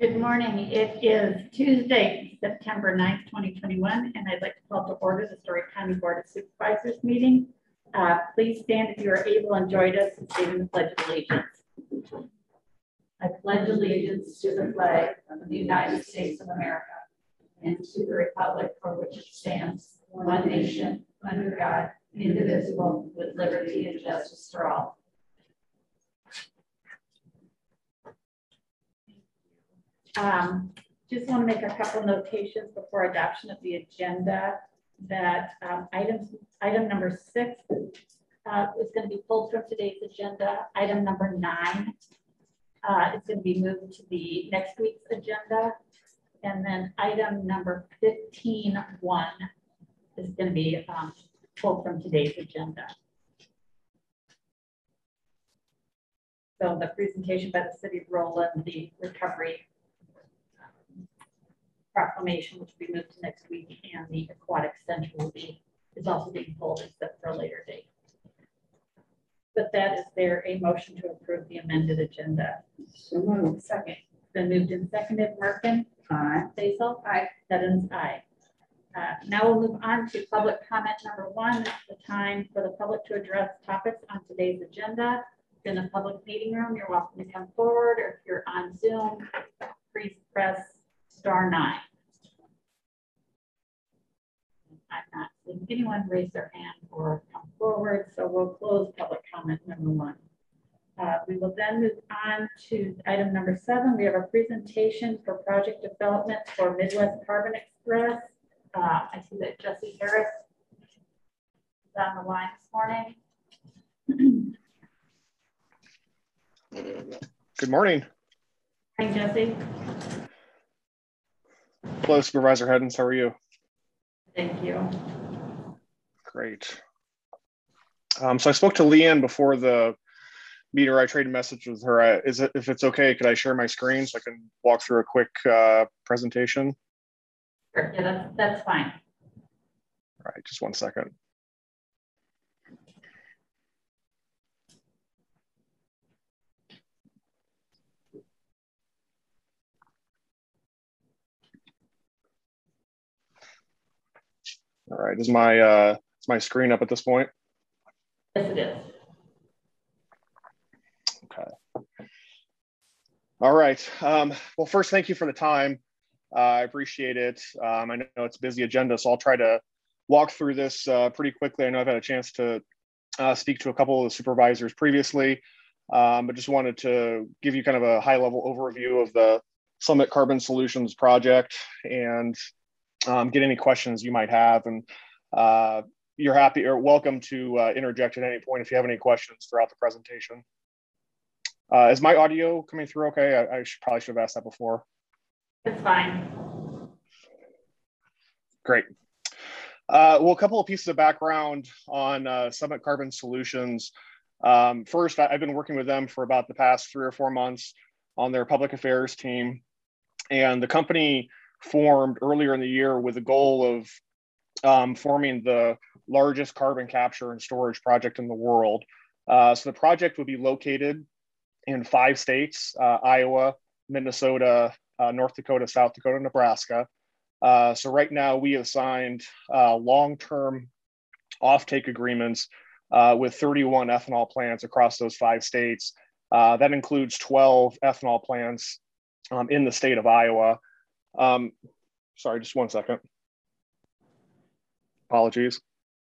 Good morning. It is Tuesday, September 9th, 2021, and I'd like to call to order the Story County Board of Supervisors meeting. Please stand if you are able and join us in stating the Pledge of Allegiance. I pledge allegiance to the flag of the United States of America and to the republic for which it stands, one nation, under God, indivisible, with liberty and justice for all. Just want to make a couple notations before adoption of the agenda that item number 6 is going to be pulled from today's agenda. Item number 9 is going to be moved to the next week's agenda. And then item number 15.1 is going to be pulled from today's agenda. So the presentation by the City of Roland, the recovery proclamation, which will be moved to next week, and the aquatic center is also being pulled except for a later date. But that is there a motion to approve the amended agenda? So moved. Second. Been moved and seconded. Merkin? Aye. Basil? Aye. Stebbins? Aye. Now we'll move on to public comment number 1. It's the time for the public to address topics on today's agenda. In the public meeting room, you're welcome to come forward, or if you're on Zoom, please press *9. I'm not seeing anyone raise their hand or come forward, so we'll close public comment number 1. We will then move on to item number 7. We have a presentation for project development for Midwest Carbon Express. I see that Jesse Harris is on the line this morning. Good morning. Hi, Jesse. Hello, Supervisor Heddens. How are you? Thank you. Great. So I spoke to Leanne before the meeting. I traded a message with her. If it's okay, could I share my screen so I can walk through a quick presentation? Sure. Yeah, that's fine. All right, just one second. All right, is my screen up at this point? Yes, it is. Okay. All right. Well, first, thank you for the time. I appreciate it. I know it's a busy agenda, so I'll try to walk through this pretty quickly. I know I've had a chance to speak to a couple of the supervisors previously, but just wanted to give you kind of a high-level overview of the Summit Carbon Solutions project and get any questions you might have. And you're happy or welcome to interject at any point if you have any questions throughout the presentation. Is my audio coming through okay? I probably should have asked that before. It's fine. Great. Well, a couple of pieces of background on Summit Carbon Solutions. First, I've been working with them for about the past 3 or 4 months on their public affairs team. And the company formed earlier in the year with the goal of forming the largest carbon capture and storage project in the world. So the project would be located in 5 states, Iowa, Minnesota, North Dakota, South Dakota, Nebraska. So right now we have signed long-term offtake agreements with 31 ethanol plants across those 5 states. That includes 12 ethanol plants in the state of Iowa. Sorry, just one second. Apologies.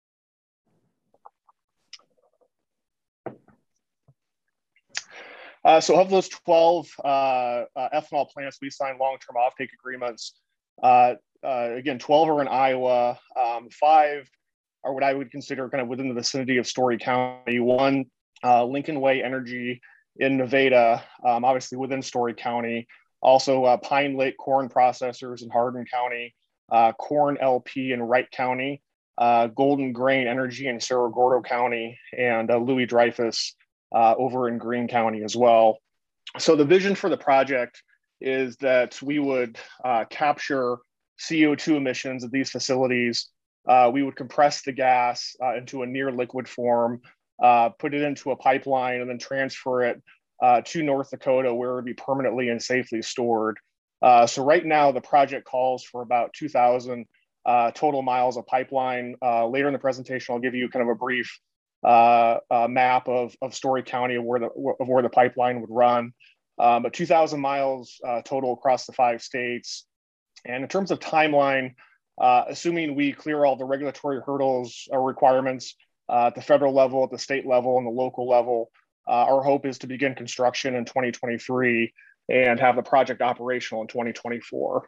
So of those 12 ethanol plants, we signed long-term offtake agreements. Again, 12 are in Iowa. 5 are what I would consider kind of within the vicinity of Story County. 1, Lincoln Way Energy in Nevada, obviously within Story County. Also, Pine Lake Corn Processors in Hardin County, Corn LP in Wright County, Golden Grain Energy in Cerro Gordo County, and Louis Dreyfus over in Greene County as well. So the vision for the project is that we would capture CO2 emissions at these facilities. We would compress the gas into a near liquid form, put it into a pipeline, and then transfer it to North Dakota, where it would be permanently and safely stored. So right now, the project calls for about 2,000 total miles of pipeline. Later in the presentation, I'll give you kind of a brief map of Story County of where the pipeline would run. But 2,000 miles total across the 5 states. And in terms of timeline, assuming we clear all the regulatory hurdles or requirements at the federal level, at the state level, and the local level, our hope is to begin construction in 2023 and have the project operational in 2024.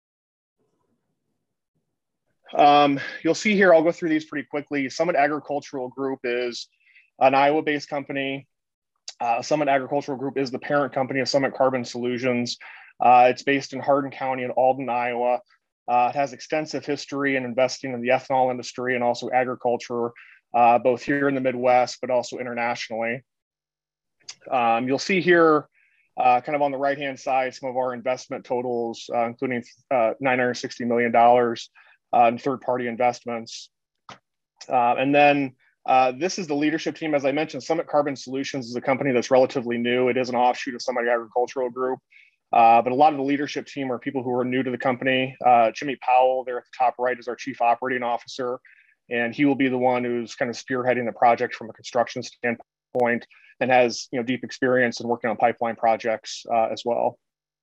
You'll see here, I'll go through these pretty quickly. Summit Agricultural Group is an Iowa-based company. Summit Agricultural Group is the parent company of Summit Carbon Solutions. It's based in Hardin County in Alden, Iowa. It has extensive history in investing in the ethanol industry and also agriculture, both here in the Midwest, but also internationally. You'll see here, kind of on the right-hand side, some of our investment totals, including $960 million in third-party investments. And then this is the leadership team. As I mentioned, Summit Carbon Solutions is a company that's relatively new. It is an offshoot of Summit Agricultural Group. But a lot of the leadership team are people who are new to the company. Jimmy Powell, there at the top right, is our Chief Operating Officer. And he will be the one who's kind of spearheading the project from a construction standpoint and has deep experience in working on pipeline projects as well.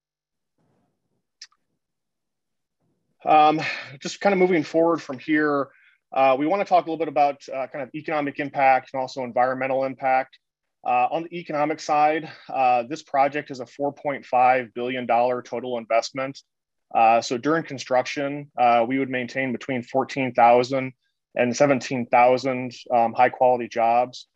Just kind of moving forward from here, we want to talk a little bit about kind of economic impact and also environmental impact. On the economic side, this project is a $4.5 billion total investment. So during construction, we would maintain between 14,000 and 17,000 high quality jobs.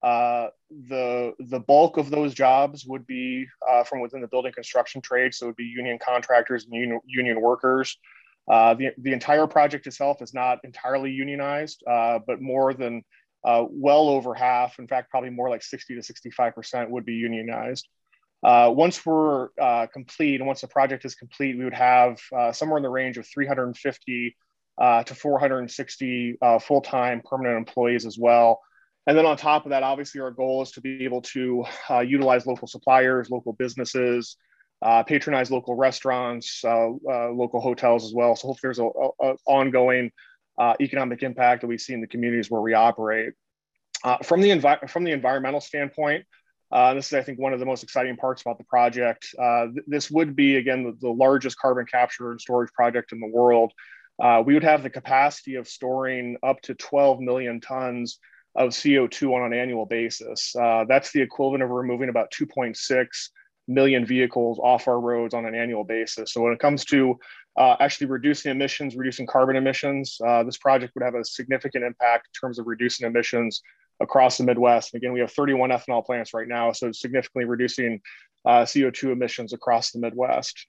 The bulk of those jobs would be from within the building construction trade. So it would be union contractors and union workers. The entire project itself is not entirely unionized, but more than well over half, in fact, probably more like 60 to 65% would be unionized. Once we're complete and once the project is complete, we would have somewhere in the range of 350 to 460 full-time permanent employees as well. And then on top of that, obviously our goal is to be able to utilize local suppliers, local businesses, patronize local restaurants, local hotels as well. So hopefully there's an ongoing economic impact that we see in the communities where we operate. From the environmental standpoint, this is, I think, one of the most exciting parts about the project. This would be, again, the largest carbon capture and storage project in the world. We would have the capacity of storing up to 12 million tons of CO2 on an annual basis. That's the equivalent of removing about 2.6 million vehicles off our roads on an annual basis. So when it comes to actually reducing emissions, reducing carbon emissions, this project would have a significant impact in terms of reducing emissions across the Midwest. And again, we have 31 ethanol plants right now, so significantly reducing CO2 emissions across the Midwest.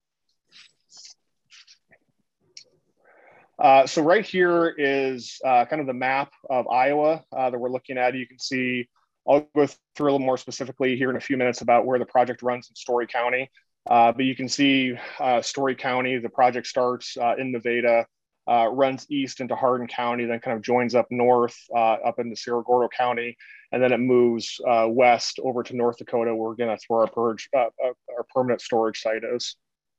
So right here is kind of the map of Iowa that we're looking at. You can see, I'll go through a little more specifically here in a few minutes about where the project runs in Story County. But you can see Story County, the project starts in Nevada, runs east into Hardin County, then kind of joins up north up into Cerro Gordo County, and then it moves west over to North Dakota, where again, that's where our permanent storage site is.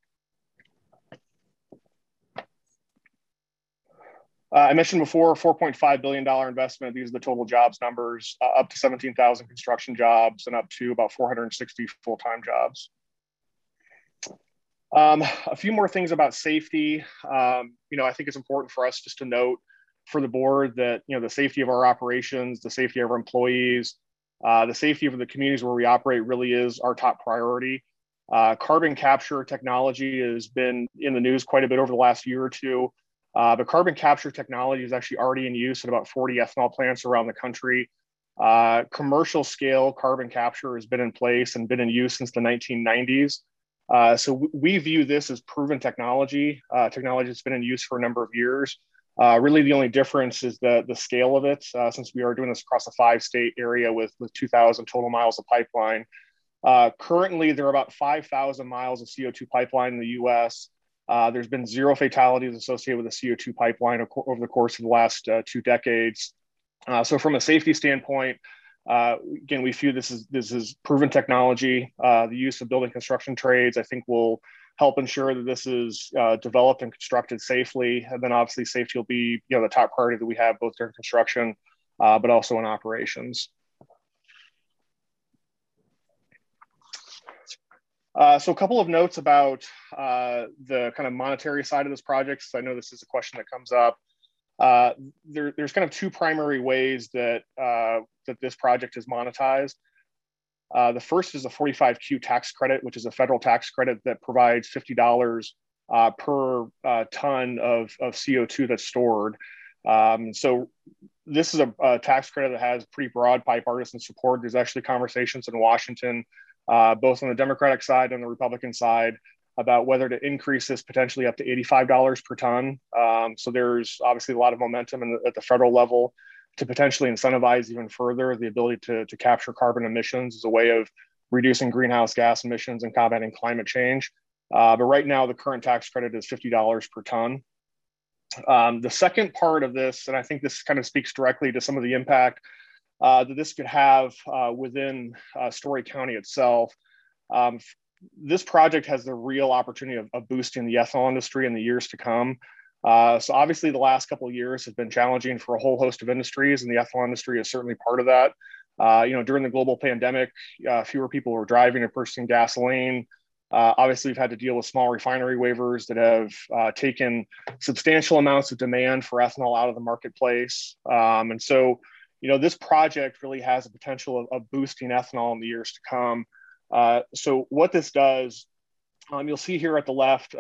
I mentioned before, $4.5 billion investment. These are the total jobs numbers, up to 17,000 construction jobs and up to about 460 full-time jobs. A few more things about safety. I think it's important for us just to note for the board that, the safety of our operations, the safety of our employees, the safety of the communities where we operate really is our top priority. Carbon capture technology has been in the news quite a bit over the last year or two. But carbon capture technology is actually already in use at about 40 ethanol plants around the country. Commercial scale carbon capture has been in place and been in use since the 1990s. So we view this as proven technology, technology that's been in use for a number of years. Really, the only difference is the scale of it, since we are doing this across a 5-state area with 2,000 total miles of pipeline. Currently, there are about 5,000 miles of CO2 pipeline in the U.S. There's been 0 fatalities associated with the CO2 pipeline over the course of the last 2 decades. So from a safety standpoint, again, we view this is proven technology. The use of building construction trades, I think, will help ensure that this is developed and constructed safely. And then obviously safety will be, the top priority that we have both during construction, but also in operations. So a couple of notes about the kind of monetary side of this project. So I know this is a question that comes up. There's kind of two primary ways that this project is monetized. The first is a 45Q tax credit, which is a federal tax credit that provides $50 per ton of CO2 that's stored. So this is a tax credit that has pretty broad bipartisan support. There's actually conversations in Washington, both on the Democratic side and the Republican side, about whether to increase this potentially up to $85 per ton. So there's obviously a lot of momentum at the federal level to potentially incentivize even further the ability to capture carbon emissions as a way of reducing greenhouse gas emissions and combating climate change. But right now, the current tax credit is $50 per ton. The second part of this, and I think this kind of speaks directly to some of the impact that this could have within Story County itself. This project has the real opportunity of boosting the ethanol industry in the years to come. So obviously the last couple of years have been challenging for a whole host of industries, and the ethanol industry is certainly part of that. During the global pandemic, fewer people were driving and purchasing gasoline. Obviously, we've had to deal with small refinery waivers that have taken substantial amounts of demand for ethanol out of the marketplace. And so, this project really has the potential of boosting ethanol in the years to come. So what this does, you'll see here at the left,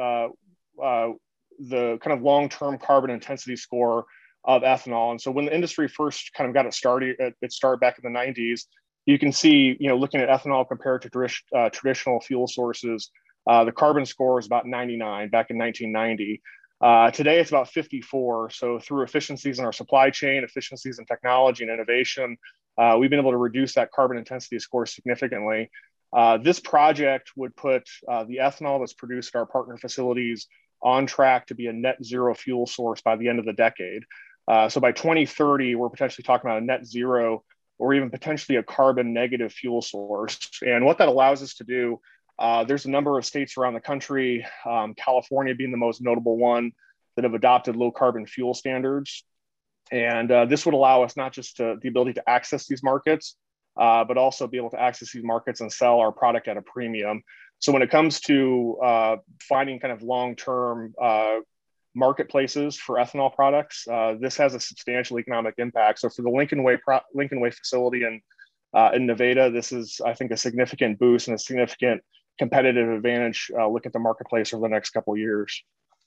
the kind of long-term carbon intensity score of ethanol. And so when the industry first kind of got its start back in the 90s, you can see, looking at ethanol compared to traditional fuel sources, the carbon score is about 99 back in 1990. Today, it's about 54. So through efficiencies in our supply chain, efficiencies in technology and innovation, we've been able to reduce that carbon intensity score significantly. This project would put the ethanol that's produced at our partner facilities on track to be a net zero fuel source by the end of the decade. So by 2030, we're potentially talking about a net zero or even potentially a carbon negative fuel source. And what that allows us to do, there's a number of states around the country, California being the most notable one, that have adopted low carbon fuel standards. And this would allow us not just the ability to access these markets, but also be able to access these markets and sell our product at a premium. So when it comes to finding kind of long-term marketplaces for ethanol products, this has a substantial economic impact. So for the Lincoln Way facility in Nevada, this is, I think, a significant boost and a significant competitive advantage. Look at the marketplace over the next couple of years.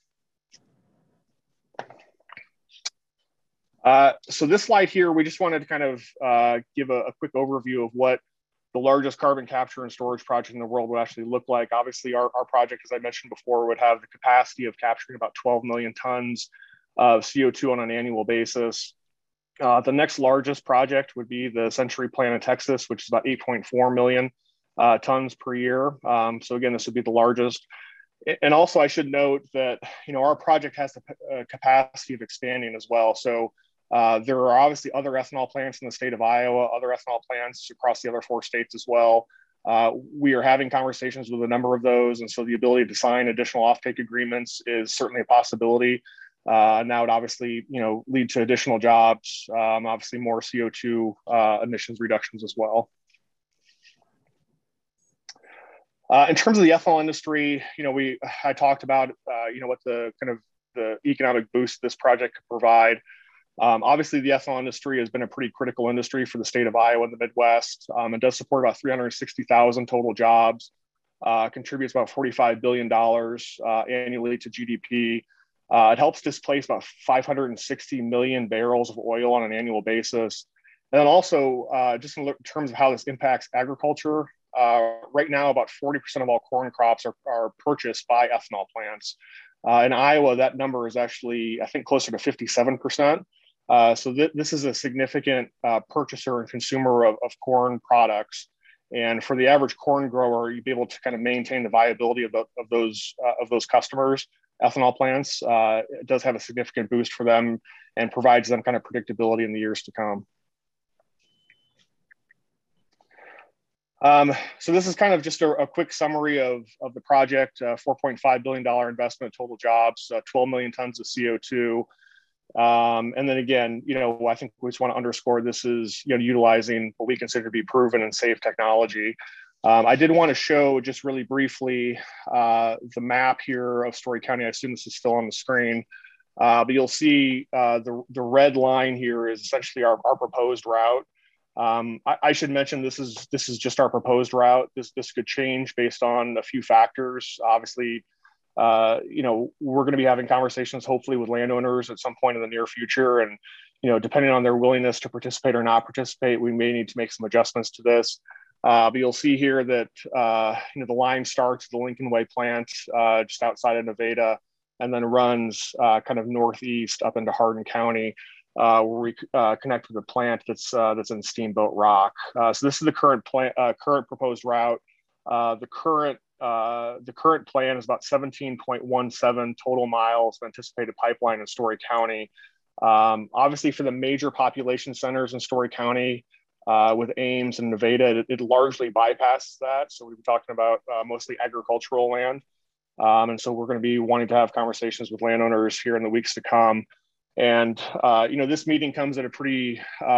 So this slide here, we just wanted to kind of give a quick overview of what the largest carbon capture and storage project in the world would actually look like. Obviously, our project, as I mentioned before, would have the capacity of capturing about 12 million tons of CO2 on an annual basis. The next largest project would be the Century plant in Texas, which is about 8.4 million tons per year. So again, this would be the largest. And also, I should note that our project has the capacity of expanding as well. So there are obviously other ethanol plants in the state of Iowa, other ethanol plants across the other 4 states as well. We are having conversations with a number of those. And so the ability to sign additional offtake agreements is certainly a possibility. And that would obviously, lead to additional jobs, obviously more CO2 emissions reductions as well. In terms of the ethanol industry, I talked about, what the kind of the economic boost this project could provide. Obviously, the ethanol industry has been a pretty critical industry for the state of Iowa and the Midwest. It does support about 360,000 total jobs, contributes about $45 billion annually to GDP. It helps displace about 560 million barrels of oil on an annual basis. And then also, just in terms of how this impacts agriculture, right now, about 40% of all corn crops are purchased by ethanol plants. In Iowa, that number is actually, I think, closer to 57%. So this is a significant purchaser and consumer of corn products. And for the average corn grower, you'd be able to kind of maintain the viability of those customers. Ethanol plants, it does have a significant boost for them and provides them kind of predictability in the years to come. So this is kind of just a quick summary of the project, $4.5 billion investment, total jobs, 12 million tons of CO2. And then again, I think we just want to underscore this is, utilizing what we consider to be proven and safe technology. I did want to show just really briefly the map here of Story County. I assume this is still on the screen, but you'll see the red line here is essentially our proposed route. I should mention this is just our proposed route. This could change based on a few factors. Obviously, we're going to be having conversations hopefully with landowners at some point in the near future, and depending on their willingness to participate or not participate, we may need to make some adjustments to this. But you'll see here that the line starts at the Lincoln Way plant just outside of Nevada, and then runs kind of northeast up into Hardin County, where we connect with a plant that's in Steamboat Rock. So this is the current proposed route. The current plan is about 17.17 total miles of anticipated pipeline in Story County. Obviously, for the major population centers in Story County, with Ames and Nevada, it largely bypasses that. So we've been talking about mostly agricultural land. And so we're going to be wanting to have conversations with landowners here in the weeks to come. And this meeting comes at a pretty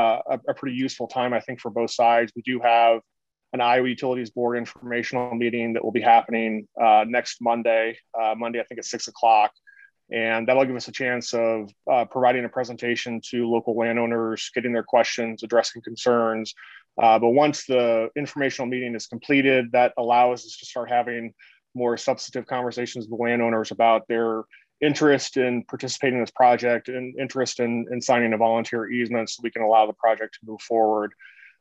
useful time, I think, for both sides. We do have an Iowa Utilities Board informational meeting that will be happening next Monday. Monday, I think at 6 o'clock. And that'll give us a chance of providing a presentation to local landowners, getting their questions, addressing concerns. But once the informational meeting is completed, that allows us to start having more substantive conversations with landowners about their interest in participating in this project and interest in signing a volunteer easement so we can allow the project to move forward.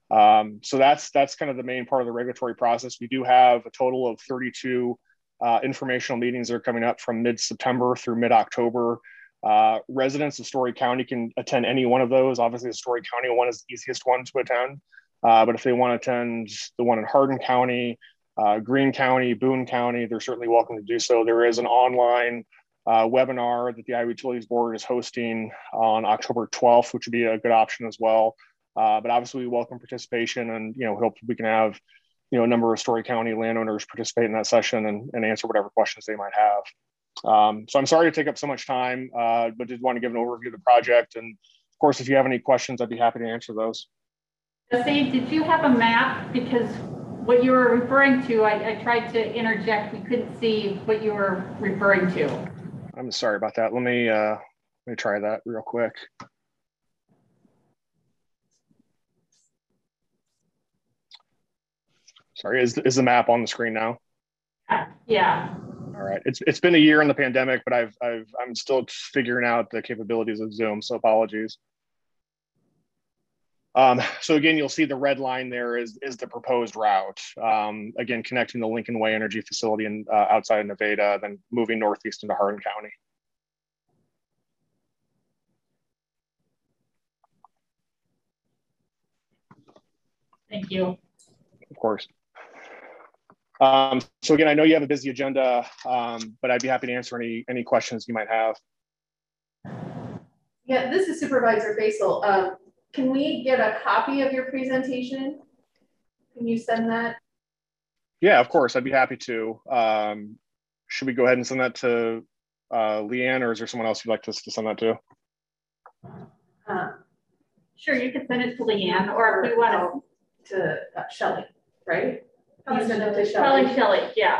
So that's kind of the main part of the regulatory process. We do have a total of 32 informational meetings that are coming up from mid-September through mid-October. Residents of Story County can attend any one of those. Obviously, the Story County one is the easiest one to attend. But if they want to attend the one in Hardin County, Greene County, Boone County, they're certainly welcome to do so. There is an online webinar that the Iowa Utilities Board is hosting on October 12th, which would be a good option as well. But obviously, we welcome participation, and hope we can have a number of Story County landowners participate in that session and answer whatever questions they might have. So I'm sorry to take up so much time, but did want to give an overview of the project. And of course, if you have any questions, I'd be happy to answer those. Jesse, did you have a map? Because what you were referring to, I tried to interject. We couldn't see what you were referring to. I'm sorry about that. Let me try that real quick. Sorry, is the map on the screen now? Yeah. All right. It's been a year in the pandemic, but I'm still figuring out the capabilities of Zoom, so apologies. So again, you'll see the red line there is the proposed route. Again, connecting the Lincoln Way Energy Facility in outside of Nevada, then moving northeast into Hardin County. Thank you. Of course. So again, I know you have a busy agenda, but I'd be happy to answer any questions you might have. Yeah, this is Supervisor Basil. Can we get a copy of your presentation? Can you send that? Yeah, of course, I'd be happy to. Should we go ahead and send that to Leanne, or is there someone else you'd like us to send that to? Sure, you can send it to Leanne, or if you want to Shelley, right? You send it to Shelley. Probably Shelley, yeah.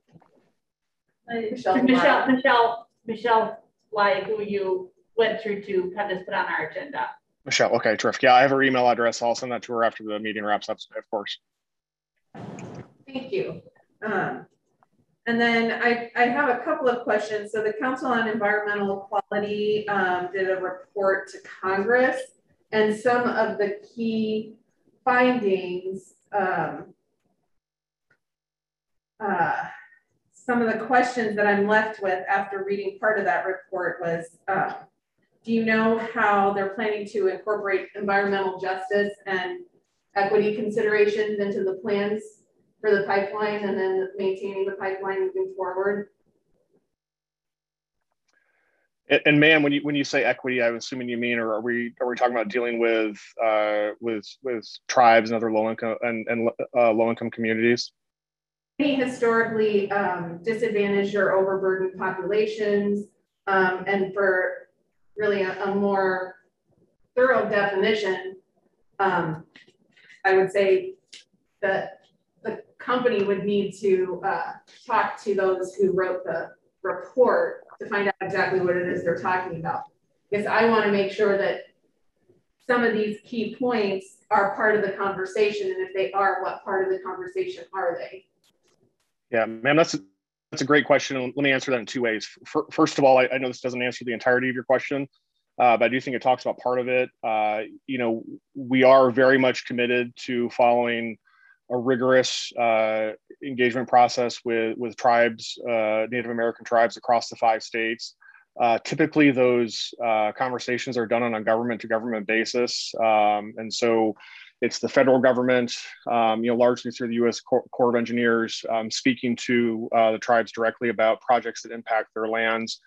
Michelle Bly, who you went through to have this put on our agenda. Michelle, okay, terrific. Yeah, I have her email address. I'll send that to her after the meeting wraps up, of course. Thank you. And then I have a couple of questions. So the Council on Environmental Quality did a report to Congress, and some of the key findings, some of the questions that I'm left with after reading part of that report was, do you know how they're planning to incorporate environmental justice and equity considerations into the plans for the pipeline and then maintaining the pipeline moving forward? And ma'am, when you say equity, I'm assuming you mean, or are we talking about dealing with tribes and other low income and low income communities? Any historically disadvantaged or overburdened populations, and for really a more thorough definition, I would say that the company would need to talk to those who wrote the report to find out exactly what it is they're talking about. Because I want to make sure that some of these key points are part of the conversation, and if they are, what part of the conversation are they? Yeah, ma'am, that's a great question. Let me answer that in two ways. First of all, I know this doesn't answer the entirety of your question, but I do think it talks about part of it. We are very much committed to following a rigorous engagement process with tribes, Native American tribes across the 5 states. Typically, those conversations are done on a government to government basis. And so it's the federal government, largely through the U.S. Corps of Engineers, speaking to the tribes directly about projects that impact their lands.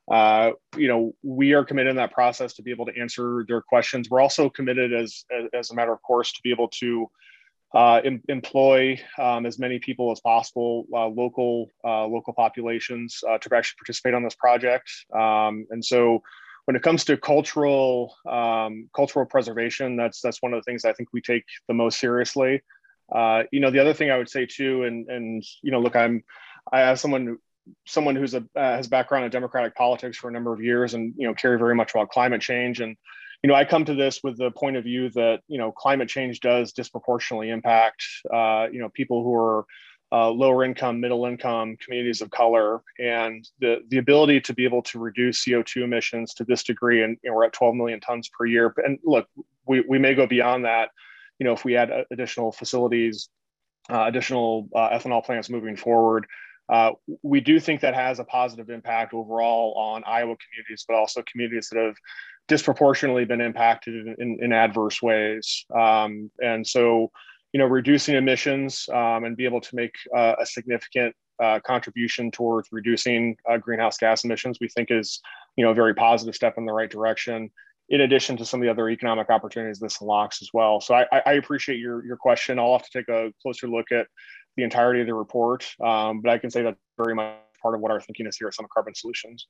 We are committed in that process to be able to answer their questions. We're also committed as a matter of course to be able to employ as many people as possible, local populations, to actually participate on this project. And so when it comes to cultural preservation, that's one of the things I think we take the most seriously. The other thing I would say too, and look, I have someone who's has background in Democratic politics for a number of years, and care very much about climate change. And I come to this with the point of view that climate change does disproportionately impact people who are lower income, middle income, communities of color, and the ability to be able to reduce CO2 emissions to this degree, and we're at 12 million tons per year. And look, we may go beyond that, if we add additional facilities, additional ethanol plants moving forward. We do think that has a positive impact overall on Iowa communities, but also communities that have disproportionately been impacted in adverse ways. And so, reducing emissions and be able to make a significant contribution towards reducing greenhouse gas emissions, we think is, a very positive step in the right direction, in addition to some of the other economic opportunities this unlocks as well. So I appreciate your question. I'll have to take a closer look at the entirety of the report, but I can say that's very much part of what our thinking is here at Summit Carbon Solutions.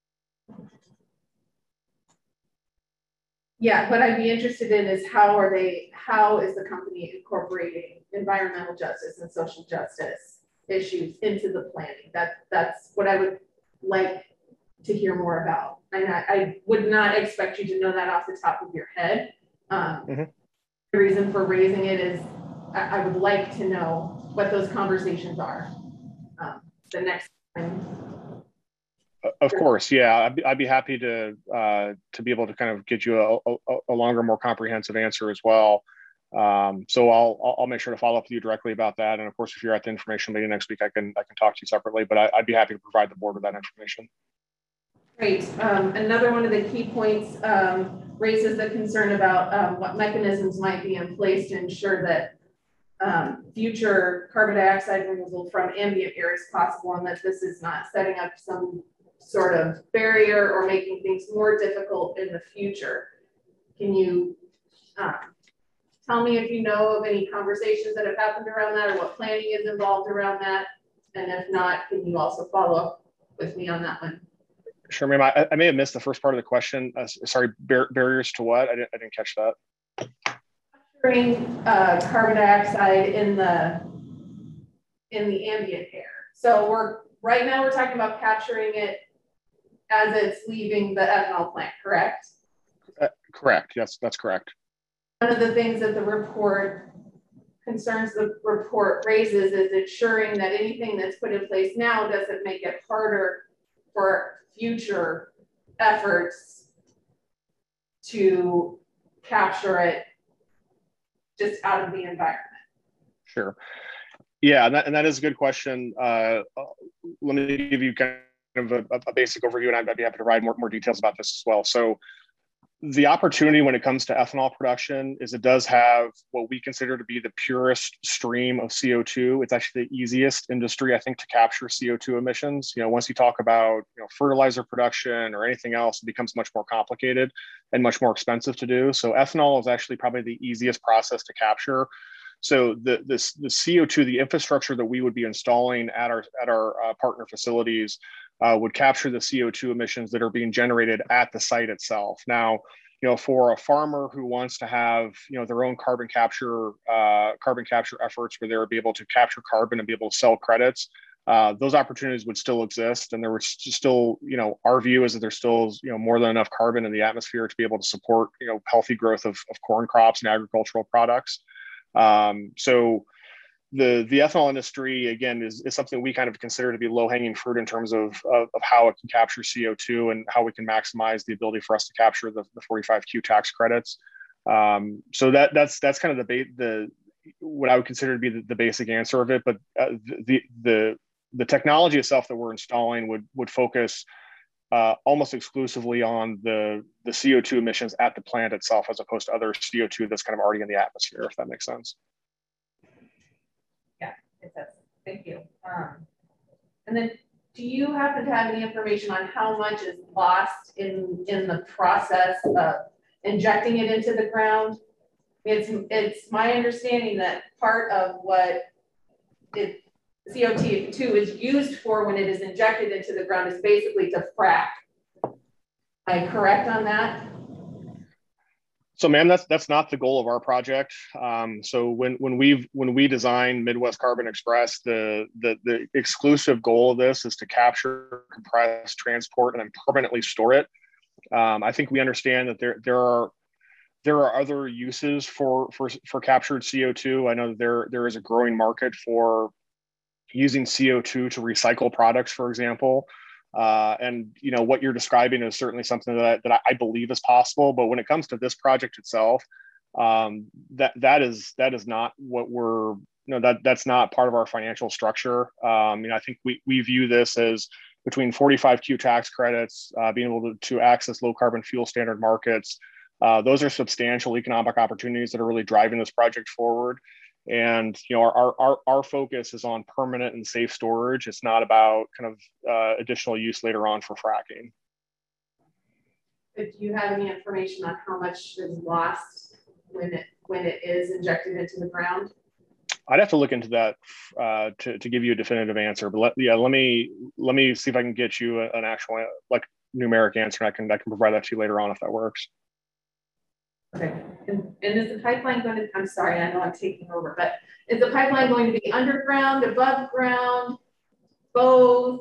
Yeah, what I'd be interested in is how is the company incorporating environmental justice and social justice issues into the planning? That's what I would like to hear more about. And I would not expect you to know that off the top of your head. The reason for raising it is I would like to know what those conversations are the next time. Of course, yeah, I'd be happy to be able to kind of get you a longer, more comprehensive answer as well. So I'll make sure to follow up with you directly about that. And of course, if you're at the information meeting next week, I can talk to you separately. But I'd be happy to provide the board with that information. Great. Another one of the key points raises the concern about what mechanisms might be in place to ensure that future carbon dioxide removal from ambient air is possible, and that this is not setting up some sort of barrier or making things more difficult in the future. Can you tell me if you know of any conversations that have happened around that, or what planning is involved around that? And if not, can you also follow up with me on that one? Sure, ma'am. I may have missed the first part of the question. Sorry, barriers to what? I didn't catch that. Capturing carbon dioxide in the ambient air. So right now we're talking about capturing it as it's leaving the ethanol plant, correct? Correct. Yes, that's correct. One of the things that the concerns the report raises is ensuring that anything that's put in place now doesn't make it harder for future efforts to capture it just out of the environment. Sure. Yeah, and that is a good question. Let me give you kind of a basic overview, and I'd be happy to provide more details about this as well. So the opportunity when it comes to ethanol production is it does have what we consider to be the purest stream of CO2. It's actually the easiest industry, I think, to capture CO2 emissions. Once you talk about fertilizer production or anything else, it becomes much more complicated and much more expensive to do. So ethanol is actually probably the easiest process to capture. So the CO2, the infrastructure that we would be installing at our partner facilities would capture the CO2 emissions that are being generated at the site itself. Now, for a farmer who wants to have their own carbon capture efforts where they would be able to capture carbon and be able to sell credits, those opportunities would still exist, and there was still our view is that there's still more than enough carbon in the atmosphere to be able to support healthy growth of corn crops and agricultural products. So the ethanol industry, again, is something we kind of consider to be low-hanging fruit in terms of how it can capture CO2 and how we can maximize the ability for us to capture the 45Q tax credits. So that's kind of the what I would consider to be the basic answer of it. But the technology itself that we're installing would focus almost exclusively on the CO2 emissions at the plant itself, as opposed to other CO2 that's kind of already in the atmosphere, if that makes sense. Yeah, it does. Thank you. And then do you happen to have any information on how much is lost in the process of injecting it into the ground? It's my understanding that part of what CO2 is used for when it is injected into the ground is basically to frack. Am I correct on that? So, ma'am, that's not the goal of our project. So when we designed Midwest Carbon Express, the exclusive goal of this is to capture, compress, transport, and then permanently store it. I think we understand that there are other uses for captured CO2. I know that there is a growing market for using CO2 to recycle products, for example. And what you're describing is certainly something that I believe is possible. But when it comes to this project itself, that is not what we're that's not part of our financial structure. I think we view this as between 45Q tax credits, being able to access low carbon fuel standard markets. Those are substantial economic opportunities that are really driving this project forward. And our focus is on permanent and safe storage. It's not about kind of additional use later on for fracking. But do you have any information on how much is lost when it is injected into the ground? I'd have to look into that to give you a definitive answer. But let me see if I can get you an actual numeric answer. I can provide that to you later on if that works. Okay, and is the pipeline going to, I'm sorry, I know I'm taking over, but is the pipeline going to be underground, above ground, both?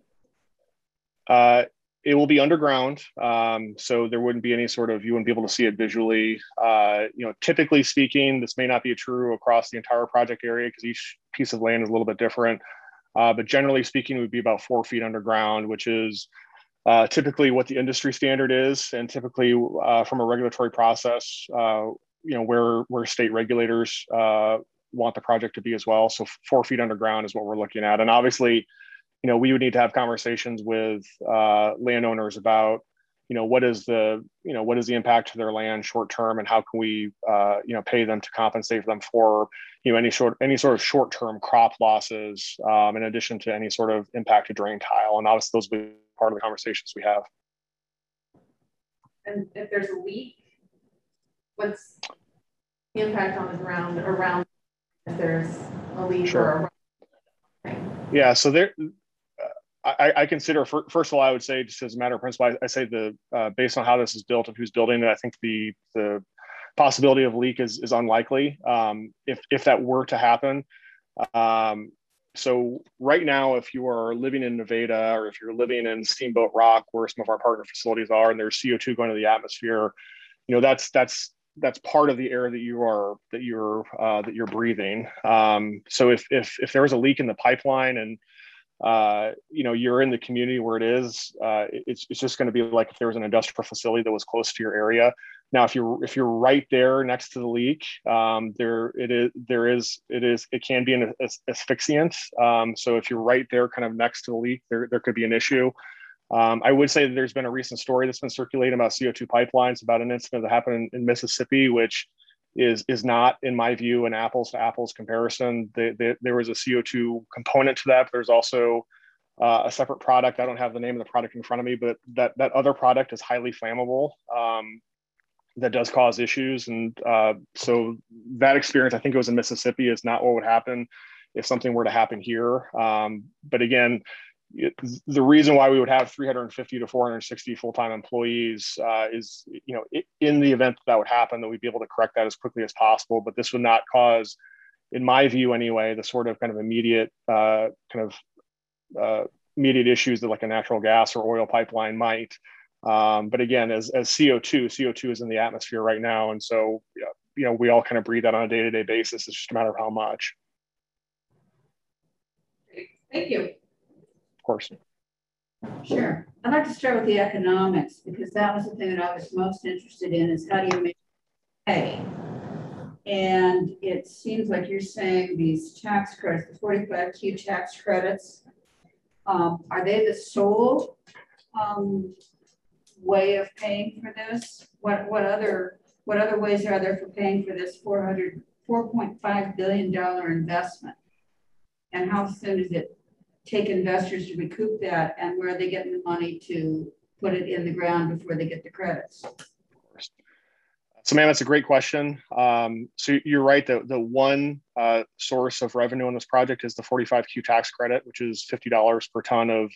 It will be underground. So there wouldn't be any you wouldn't be able to see it visually. Typically speaking, this may not be true across the entire project area because each piece of land is a little bit different. But generally speaking, it would be about 4 feet underground, which is typically what the industry standard is, and typically from a regulatory process, where state regulators want the project to be as well. So 4 feet underground is what we're looking at. And obviously, we would need to have conversations with landowners about, what is the impact to their land short term, and how can we, pay them to compensate them for, any sort of short term crop losses, in addition to any sort of impact to drain tile. And obviously, those will be part of the conversations we have. And if there's a leak, what's the impact on the ground around if there's a leak? Sure. Yeah, so there, I consider, first of all, I would say, just as a matter of principle, I say based on how this is built and who's building it, I think the possibility of leak is unlikely. If that were to happen. So right now, if you are living in Nevada, or if you're living in Steamboat Rock, where some of our partner facilities are, and there's CO2 going to the atmosphere, that's part of the air that you're breathing. So if there is a leak in the pipeline and you're in the community where it is, it's just going to be like if there was an industrial facility that was close to your area. Now, if you're right there next to the leak, it can be an asphyxiant. So if you're right there, kind of next to the leak, there could be an issue. I would say that there's been a recent story that's been circulating about CO2 pipelines, about an incident that happened in Mississippi, which is not, in my view, an apples to apples comparison. There was a CO2 component to that, but there's also a separate product. I don't have the name of the product in front of me, but that other product is highly flammable. That does cause issues. And so that experience, I think it was in Mississippi, is not what would happen if something were to happen here. But again, the reason why we would have 350 to 460 full-time employees is, in the event that would happen, that we'd be able to correct that as quickly as possible. But this would not cause, in my view anyway, the sort of kind of immediate immediate issues that like a natural gas or oil pipeline might. But again, as CO2 is in the atmosphere right now. And so, we all kind of breathe that on a day-to-day basis. It's just a matter of how much. Thank you. Of course. Sure. I'd like to start with the economics, because that was the thing that I was most interested in, is how do you make pay? And it seems like you're saying these tax credits, the 45Q tax credits, are they the sole way of paying for this? What other ways are there for paying for this $4.5 billion investment? And how soon does it take investors to recoup that, and where are they getting the money to put it in the ground before they get the credits? So, ma'am, that's a great question. So you're right, the one source of revenue on this project is the 45Q tax credit, which is $50 per ton of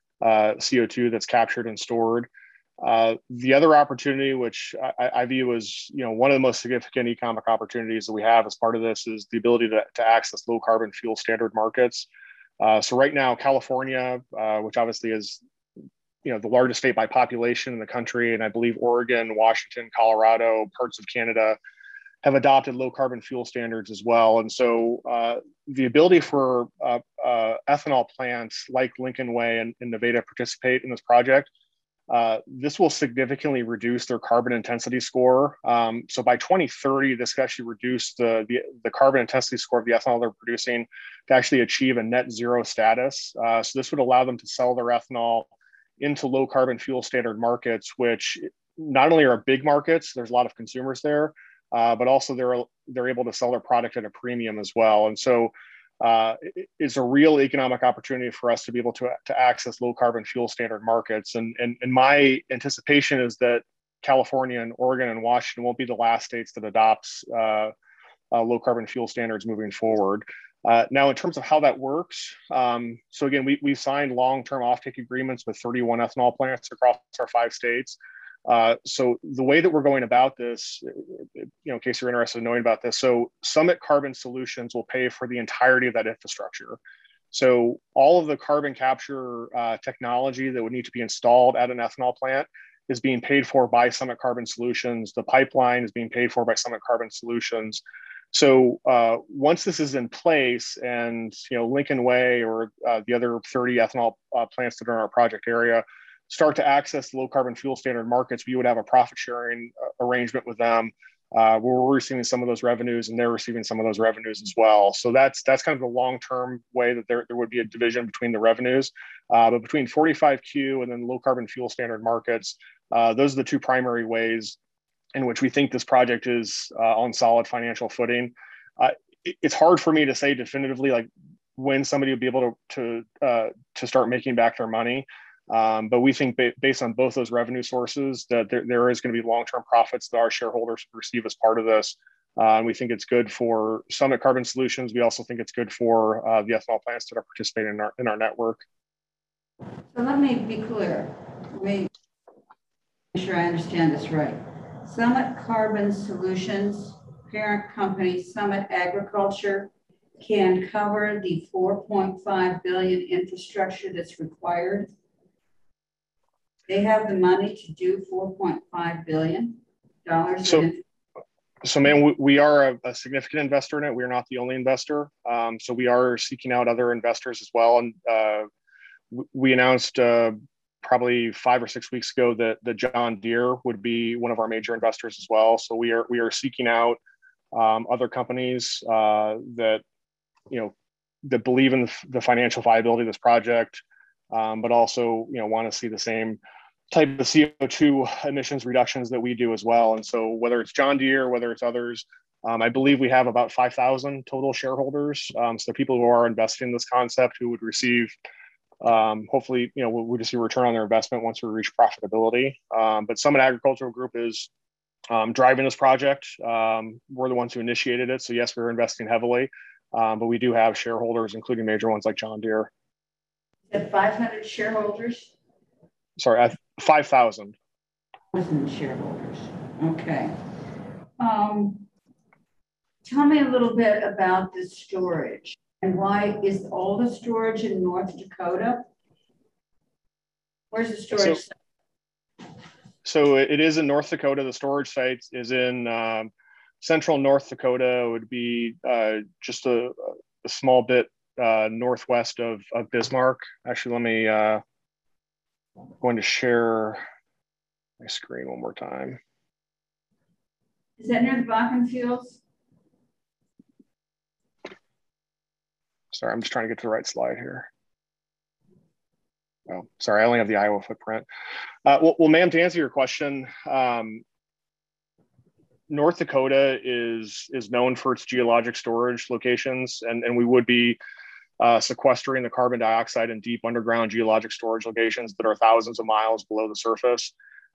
CO2 that's captured and stored. The other opportunity, which I view as one of the most significant economic opportunities that we have as part of this, is the ability to access low carbon fuel standard markets. So right now, California, which obviously is the largest state by population in the country, and I believe Oregon, Washington, Colorado, parts of Canada, have adopted low carbon fuel standards as well. And so the ability for ethanol plants like Lincoln Way and Nevada participate in this project, this will significantly reduce their carbon intensity score. So by 2030, this could actually reduce the carbon intensity score of the ethanol they're producing to actually achieve a net zero status. So this would allow them to sell their ethanol into low carbon fuel standard markets, which not only are big markets, there's a lot of consumers there, but also they're able to sell their product at a premium as well. And so it's a real economic opportunity for us to be able to access low carbon fuel standard markets. And my anticipation is that California and Oregon and Washington won't be the last states that adopts low carbon fuel standards moving forward. Now, in terms of how that works, so again, we've signed long-term offtake agreements with 31 ethanol plants across our 5 states. So the way that we're going about this, in case you're interested in knowing about this, so Summit Carbon Solutions will pay for the entirety of that infrastructure. So all of the carbon capture technology that would need to be installed at an ethanol plant is being paid for by Summit Carbon Solutions. The pipeline is being paid for by Summit Carbon Solutions. So once this is in place, and Lincoln Way or the other 30 ethanol plants that are in our project area start to access low carbon fuel standard markets, we would have a profit sharing arrangement with them where we're receiving some of those revenues and they're receiving some of those revenues as well. So that's kind of the long-term way that there would be a division between the revenues. But between 45Q and then low carbon fuel standard markets, those are the 2 primary ways in which we think this project is on solid financial footing. It's hard for me to say definitively like when somebody will be able to start making back their money. But we think based on both those revenue sources that there is going to be long-term profits that our shareholders receive as part of this. And we think it's good for Summit Carbon Solutions. We also think it's good for the ethanol plants that are participating in our network. So let me be clear. Let me make sure I understand this right. Summit Carbon Solutions, parent company Summit Agriculture, can cover the $4.5 billion infrastructure that's required. They have the money to do $4.5 billion. So, ma'am, we are a significant investor in it. We're not the only investor. So we are seeking out other investors as well. And we announced probably 5 or 6 weeks ago that John Deere would be one of our major investors as well. So we are seeking out other companies that that believe in the financial viability of this project, but also, want to see the same type of CO2 emissions reductions that we do as well. And so whether it's John Deere, whether it's others, I believe we have about 5,000 total shareholders. So people who are investing in this concept who would receive, hopefully, we'll just see a return on their investment once we reach profitability. But Summit Agricultural Group is driving this project. We're the ones who initiated it. So yes, we're investing heavily, but we do have shareholders, including major ones like John Deere. You said 500 shareholders? Sorry, 5,000. Shareholders. Okay. Tell me a little bit about the storage and why is all the storage in North Dakota? Where's the storage? So it is in North Dakota. The storage site is in central North Dakota. It would be just a small bit northwest of Bismarck. Actually, let me, I'm going to share my screen one more time. Is that near the Bakken fields? Sorry, I'm just trying to get to the right slide here. Oh, sorry, I only have the Iowa footprint. Well, ma'am, to answer your question, North Dakota is known for its geologic storage locations, and we would be sequestering the carbon dioxide in deep underground geologic storage locations that are thousands of miles below the surface.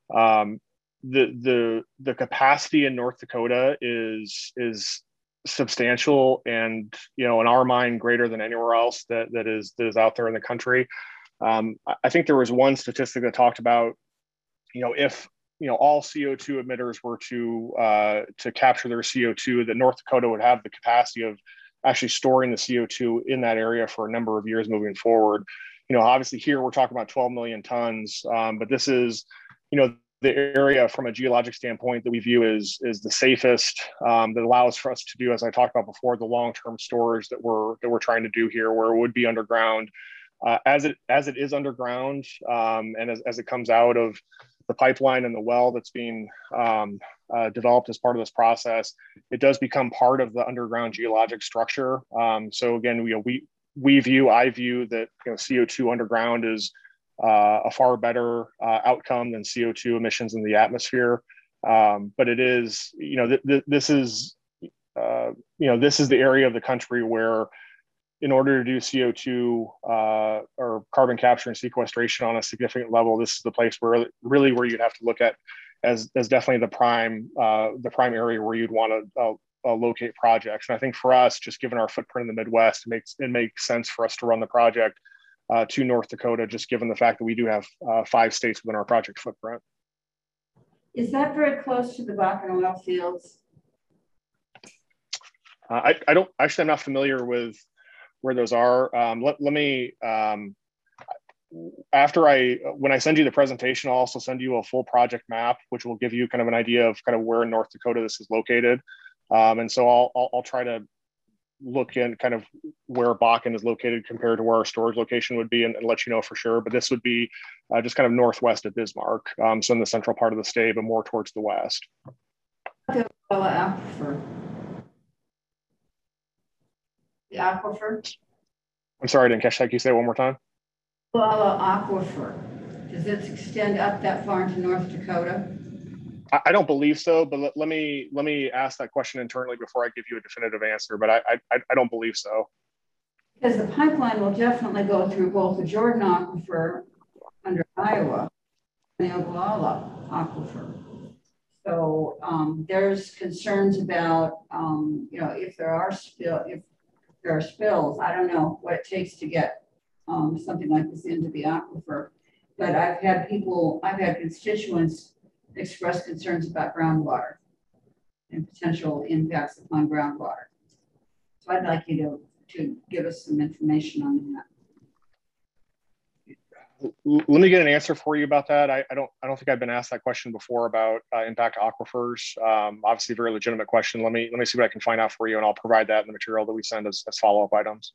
The capacity in North Dakota is substantial, and in our mind greater than anywhere else that is out there in the country. I think there was one statistic that talked about, if all CO2 emitters were to capture their CO2, that North Dakota would have the capacity of actually storing the CO2 in that area for a number of years moving forward. Obviously here we're talking about 12 million tons, but this is, the area from a geologic standpoint that we view is the safest, that allows for us to do, as I talked about before, the long-term storage that we're trying to do here, where it would be underground. As it is underground, and as it comes out of the pipeline and the well that's being developed as part of this process, it does become part of the underground geologic structure. So again, I view that CO2 underground is a far better outcome than CO2 emissions in the atmosphere. But it is, this is the area of the country where, in order to do CO2 or carbon capture and sequestration on a significant level, this is the place where you'd have to look at as definitely the prime area where you'd want to locate projects. And I think for us, just given our footprint in the Midwest, it makes sense for us to run the project to North Dakota, just given the fact that we do have 5 states within our project footprint. Is that very close to the Bakken oil fields? I'm not familiar with where those are. Let me, when I send you the presentation, I'll also send you a full project map, which will give you kind of an idea of kind of where in North Dakota this is located. And so I'll try to look in kind of where Bakken is located compared to where our storage location would be and let you know for sure. But this would be just kind of northwest of Bismarck. So in the central part of the state, but more towards the west. The aquifer? I'm sorry, I didn't catch that. Can you say it one more time? Aquifer. Does it extend up that far into North Dakota? I don't believe so, but let me ask that question internally before I give you a definitive answer. But I don't believe so. Because the pipeline will definitely go through both the Jordan Aquifer under Iowa and the Ogallala Aquifer. So there's concerns about if there are spills. I don't know what it takes to get something like this into the aquifer, but I've had constituents express concerns about groundwater and potential impacts upon groundwater. So I'd like you to give us some information on that. Let me get an answer for you about that. I don't think I've been asked that question before about impact aquifers. Obviously, a very legitimate question. Let me see what I can find out for you, and I'll provide that in the material that we send as follow-up items.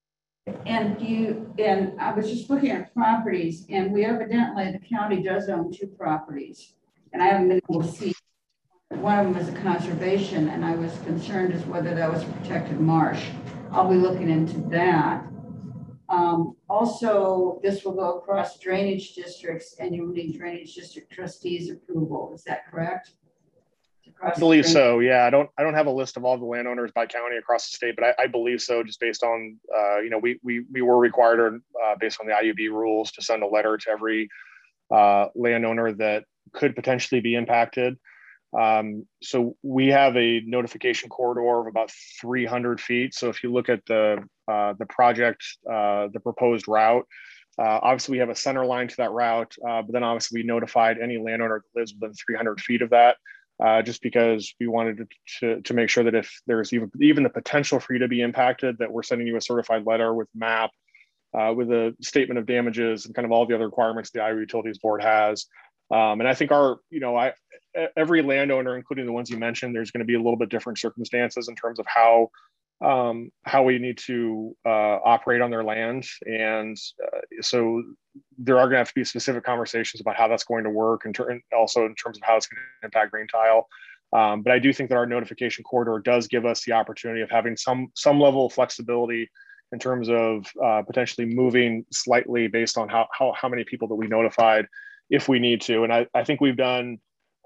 And I was just looking at properties, and the county does own 2 properties. And I haven't been able to see. One of them is a conservation, and I was concerned as whether that was a protected marsh. I'll be looking into that. Also, this will go across drainage districts and you need drainage district trustees approval. Is that correct? I believe so. Yeah, I don't have a list of all the landowners by county across the state, but I believe so. Just based on we were required based on the IUB rules to send a letter to every landowner that could potentially be impacted. So we have a notification corridor of about 300 feet. So if you look at the project, the proposed route, obviously we have a center line to that route, but then obviously we notified any landowner that lives within 300 feet of that, just because we wanted to make sure that if there's even the potential for you to be impacted, that we're sending you a certified letter with map, with a statement of damages and kind of all the other requirements the Iowa Utilities Board has. And I think every landowner, including the ones you mentioned, there's going to be a little bit different circumstances in terms of how we need to operate on their land. And so there are going to have to be specific conversations about how that's going to work, and also in terms of how it's going to impact green tile. But I do think that our notification corridor does give us the opportunity of having some level of flexibility in terms of potentially moving slightly based on how many people that we notified, if we need to. And I think we've done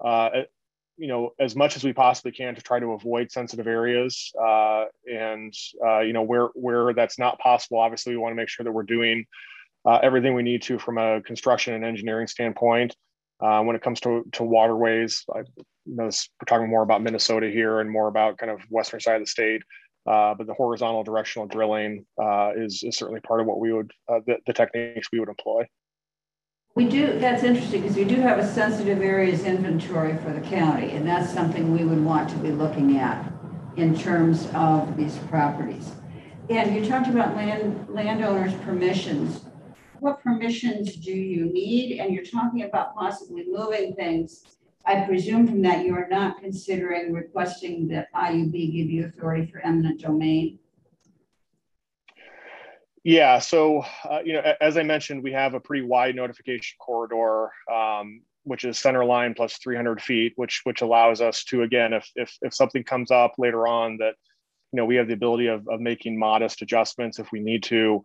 as much as we possibly can to try to avoid sensitive areas, and where that's not possible, obviously we want to make sure that we're doing everything we need to from a construction and engineering standpoint. When it comes to waterways, we're talking more about Minnesota here and more about kind of western side of the state, but the horizontal directional drilling is certainly part of what we would the techniques we would employ. We do, that's interesting, because we do have a sensitive areas inventory for the county, and that's something we would want to be looking at in terms of these properties. And you talked about landowners' permissions. What permissions do you need? And you're talking about possibly moving things. I presume from that you are not considering requesting that IUB give you authority for eminent domain. Yeah, so as I mentioned, we have a pretty wide notification corridor, which is center line plus 300 feet, which allows us to, again, if something comes up later on that we have the ability of making modest adjustments if we need to,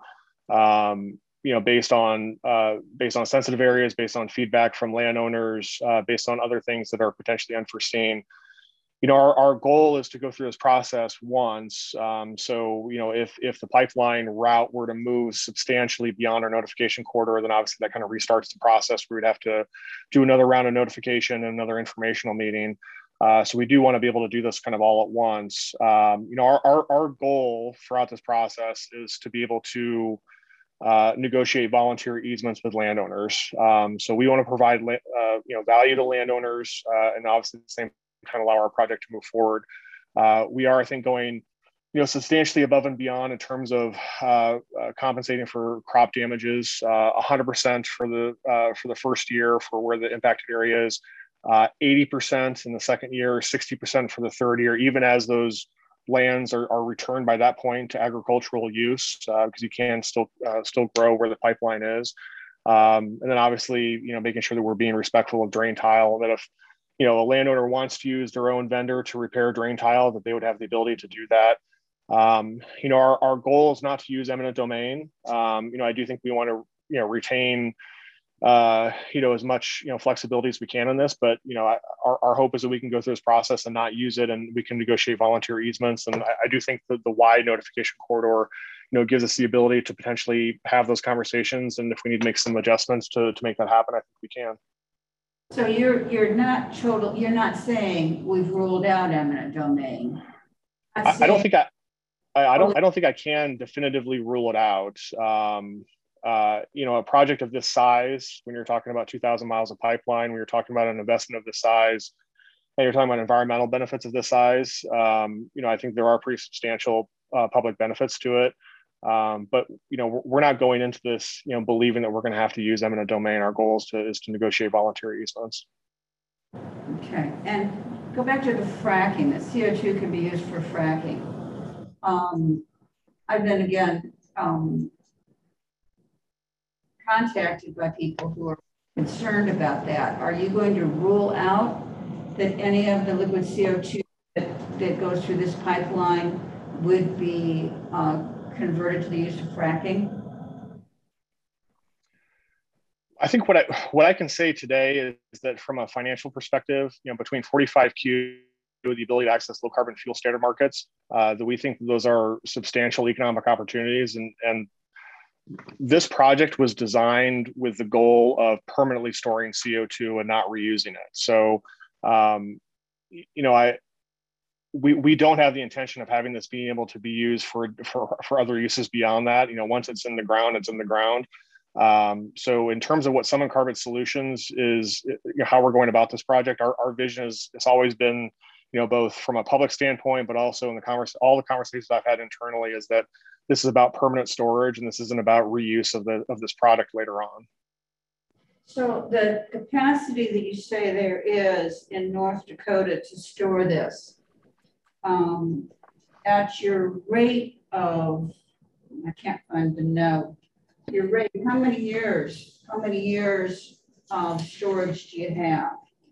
based on sensitive areas, based on feedback from landowners, based on other things that are potentially unforeseen. Our goal is to go through this process once. So, if the pipeline route were to move substantially beyond our notification corridor, then obviously that kind of restarts the process. We would have to do another round of notification and another informational meeting. So we do want to be able to do this kind of all at once. Our goal throughout this process is to be able to negotiate volunteer easements with landowners. So we want to provide value to landowners, and obviously at the same kind of allow our project to move forward. We are, I think, going substantially above and beyond in terms of compensating for crop damages, 100% for the first year for where the impacted area is, 80% in the second year, 60% for the third year, even as those lands are returned by that point to agricultural use, because you can still grow where the pipeline is. And then obviously, making sure that we're being respectful of drain tile, that if a landowner wants to use their own vendor to repair drain tile, that they would have the ability to do that. Our goal is not to use eminent domain. I do think we want to, retain, as much, flexibility as we can in this, but, our hope is that we can go through this process and not use it, and we can negotiate volunteer easements. And I do think that the wide notification corridor, gives us the ability to potentially have those conversations. And if we need to make some adjustments to make that happen, I think we can. So you're not saying we've ruled out eminent domain. I don't think I don't think I can definitively rule it out. A project of this size, when you're talking about 2,000 miles of pipeline, when you're talking about an investment of this size, and you're talking about environmental benefits of this size, I think there are pretty substantial public benefits to it. But we're not going into this, believing that we're going to have to use eminent domain. Our goal is to negotiate voluntary easements. Okay, and go back to the fracking. That CO2 can be used for fracking. I've been again contacted by people who are concerned about that. Are you going to rule out that any of the liquid CO2 that goes through this pipeline would be converted to the use of fracking? I think what I can say today is that from a financial perspective, between 45Q, the ability to access low carbon fuel standard markets, that we think those are substantial economic opportunities. And this project was designed with the goal of permanently storing CO2 and not reusing it. So, we don't have the intention of having this being able to be used for other uses beyond that. Once it's in the ground, it's in the ground. So in terms of what Summit Carbon Solutions is, how we're going about this project, our vision has always been, both from a public standpoint, but also in all the conversations I've had internally, is that this is about permanent storage and this isn't about reuse of this product later on. So the capacity that you say there is in North Dakota to store this, at your rate of, I can't find the note, your rate, how many years of storage do you have?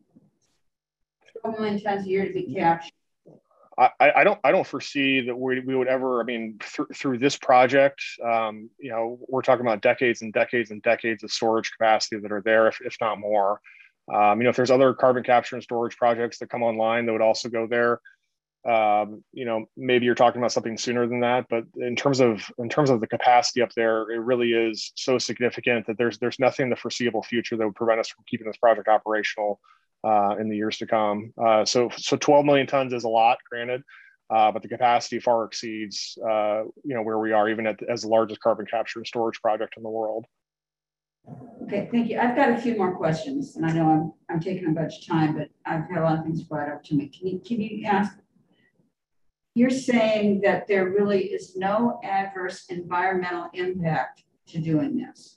12 million tons a year to be captured. I don't foresee that we would ever, through this project, we're talking about decades and decades and decades of storage capacity that are there, if not more. If there's other carbon capture and storage projects that come online that would also go there, maybe you're talking about something sooner than that. But in terms of the capacity up there, it really is so significant that there's nothing in the foreseeable future that would prevent us from keeping this project operational in the years to come. So 12 million tons is a lot, granted, but the capacity far exceeds where we are, even as the largest carbon capture and storage project in the world. Okay, thank you. I've got a few more questions, and I know I'm taking a bunch of time, but I've had a lot of things brought up to me. Can you ask? You're saying that there really is no adverse environmental impact to doing this?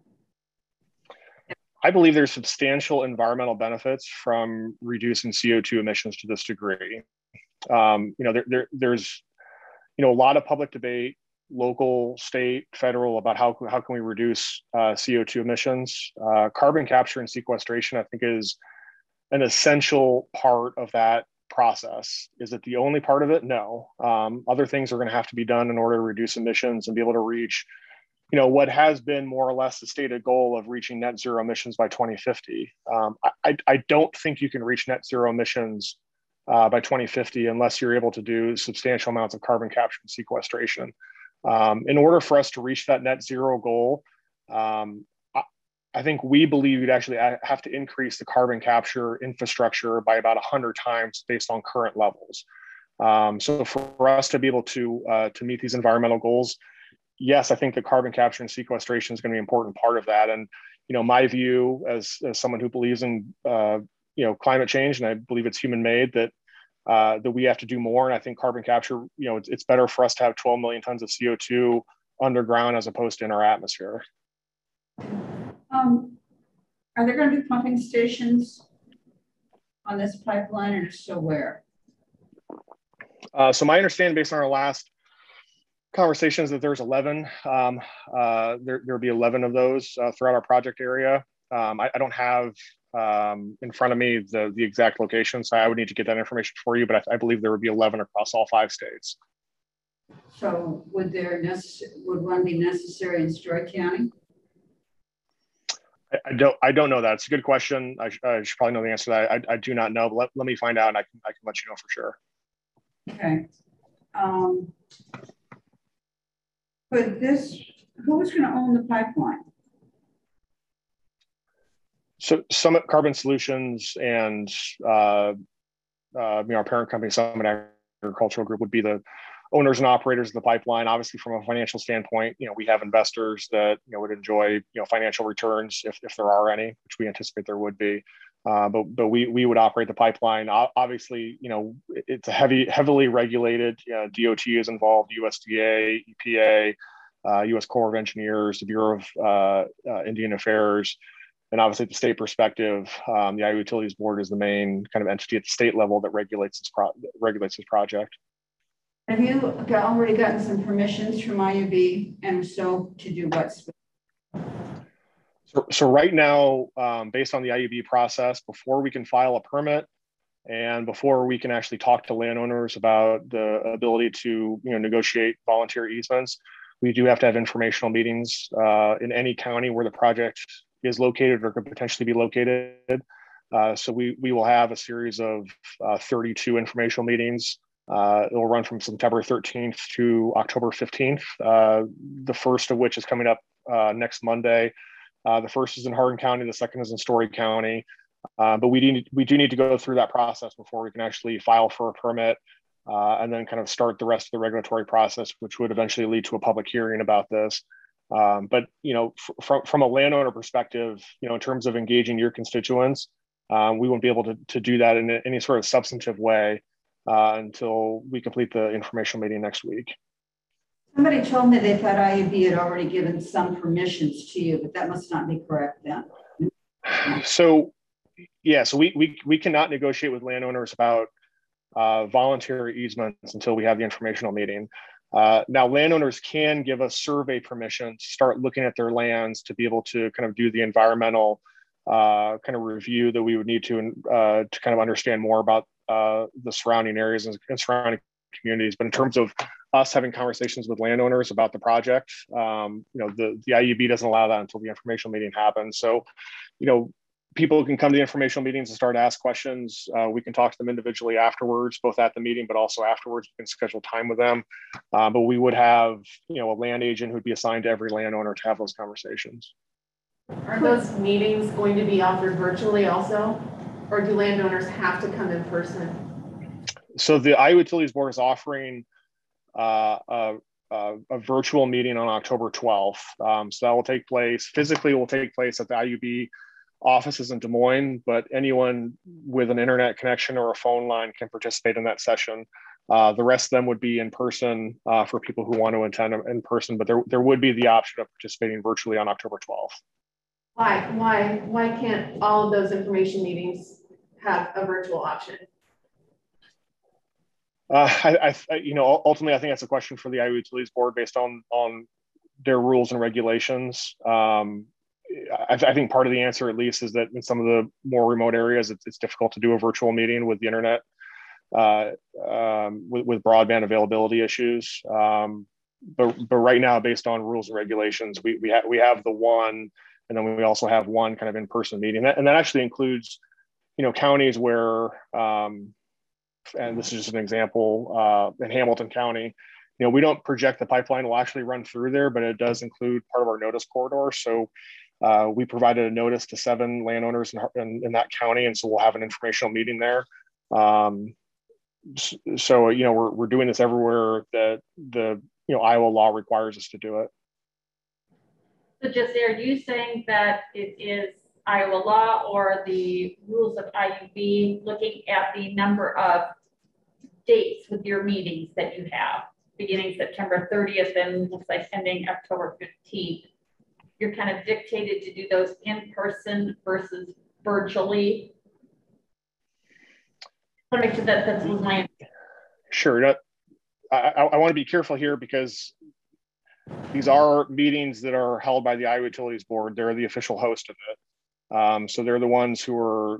I believe there's substantial environmental benefits from reducing CO2 emissions to this degree. There's a lot of public debate, local, state, federal, about how can we reduce CO2 emissions. Carbon capture and sequestration, I think, is an essential part of that process. Is it the only part of it? No. Other things are going to have to be done in order to reduce emissions and be able to reach what has been more or less the stated goal of reaching net zero emissions by 2050. I don't think you can reach net zero emissions by 2050 unless you're able to do substantial amounts of carbon capture and sequestration. In order for us to reach that net zero goal, I think we believe you'd actually have to increase the carbon capture infrastructure by about 100 times based on current levels. So for us to be able to meet these environmental goals, yes, I think the carbon capture and sequestration is going to be an important part of that. And my view as someone who believes in climate change, and I believe it's human made, that we have to do more. And I think carbon capture, it's better for us to have 12 million tons of CO2 underground as opposed to in our atmosphere. Are there going to be pumping stations on this pipeline, or so where? So my understanding, based on our last conversations, that there's 11. There'll be 11 of those throughout our project area. I don't have in front of me the exact location, so I would need to get that information for you, but I believe there would be 11 across all 5 states. So would one be necessary in Story County? I don't know that. It's a good question. I should probably know the answer to that. I do not know, but let me find out, and I can let you know for sure. Okay. But who's going to own the pipeline? So Summit Carbon Solutions and our parent company, Summit Agricultural Group, would be the owners and operators of the pipeline. Obviously, from a financial standpoint, we have investors that would enjoy financial returns if there are any, which we anticipate there would be. But we would operate the pipeline. Obviously, it's a heavily regulated. DOT is involved, USDA, EPA, U.S. Corps of Engineers, the Bureau of Indian Affairs, and obviously, at the state perspective, the Iowa Utilities Board is the main kind of entity at the state level that regulates this project. Have you already gotten some permissions from IUB, and so to do what? So right now, based on the IUB process, before we can file a permit and before we can actually talk to landowners about the ability to negotiate volunteer easements, we do have to have informational meetings in any county where the project is located or could potentially be located. So we will have a series of 32 informational meetings. It will run from September 13th to October 15th, the first of which is coming up next Monday. The first is in Hardin County, the second is in Story County. But we do need to go through that process before we can actually file for a permit and then kind of start the rest of the regulatory process, which would eventually lead to a public hearing about this. But from a landowner perspective, in terms of engaging your constituents, we won't be able to do that in any sort of substantive way until we complete the informational meeting next week. Somebody told me they thought IUB had already given some permissions to you, but that must not be correct then. So, yeah, so we cannot negotiate with landowners about voluntary easements until we have the informational meeting. Now, landowners can give us survey permission to start looking at their lands to be able to kind of do the environmental kind of review that we would need to kind of understand more about the surrounding areas and surrounding communities. But in terms of us having conversations with landowners about the project, the IUB doesn't allow that until the informational meeting happens. So, people can come to the informational meetings and start to ask questions. We can talk to them individually afterwards, both at the meeting, but also afterwards. We can schedule time with them. But we would have, a land agent who'd be assigned to every landowner to have those conversations. Are those meetings going to be offered virtually also? Or do landowners have to come in person? So the Iowa Utilities Board is offering a virtual meeting on October 12th. So that will take place, physically will take place at the IUB offices in Des Moines, but anyone with an internet connection or a phone line can participate in that session. The rest of them would be in person for people who want to attend in person, but there would be the option of participating virtually on October 12th. Why can't all of those information meetings have a virtual option? Ultimately, I think that's a question for the Iowa Utilities Board based on their rules and regulations. I think part of the answer, at least, is that in some of the more remote areas, it's difficult to do a virtual meeting with the internet, with broadband availability issues. But right now, based on rules and regulations, we have the one, and then we also have one kind of in-person meeting, and that actually includes, counties where, and this is just an example, in Hamilton County, we don't project the pipeline will actually run through there, but it does include part of our notice corridor. So we provided a notice to 7 landowners in that county, and so we'll have an informational meeting there. So we're doing this everywhere that the Iowa law requires us to do it. So Jesse, are you saying that it is Iowa law or the rules of IUB looking at the number of dates with your meetings that you have, beginning September 30th and looks like ending October 15th? You're kind of dictated to do those in person versus virtually. I want to make sure that that's my. Sure. I want to be careful here because these are meetings that are held by the Iowa Utilities Board. They're the official host of it. So they're the ones who are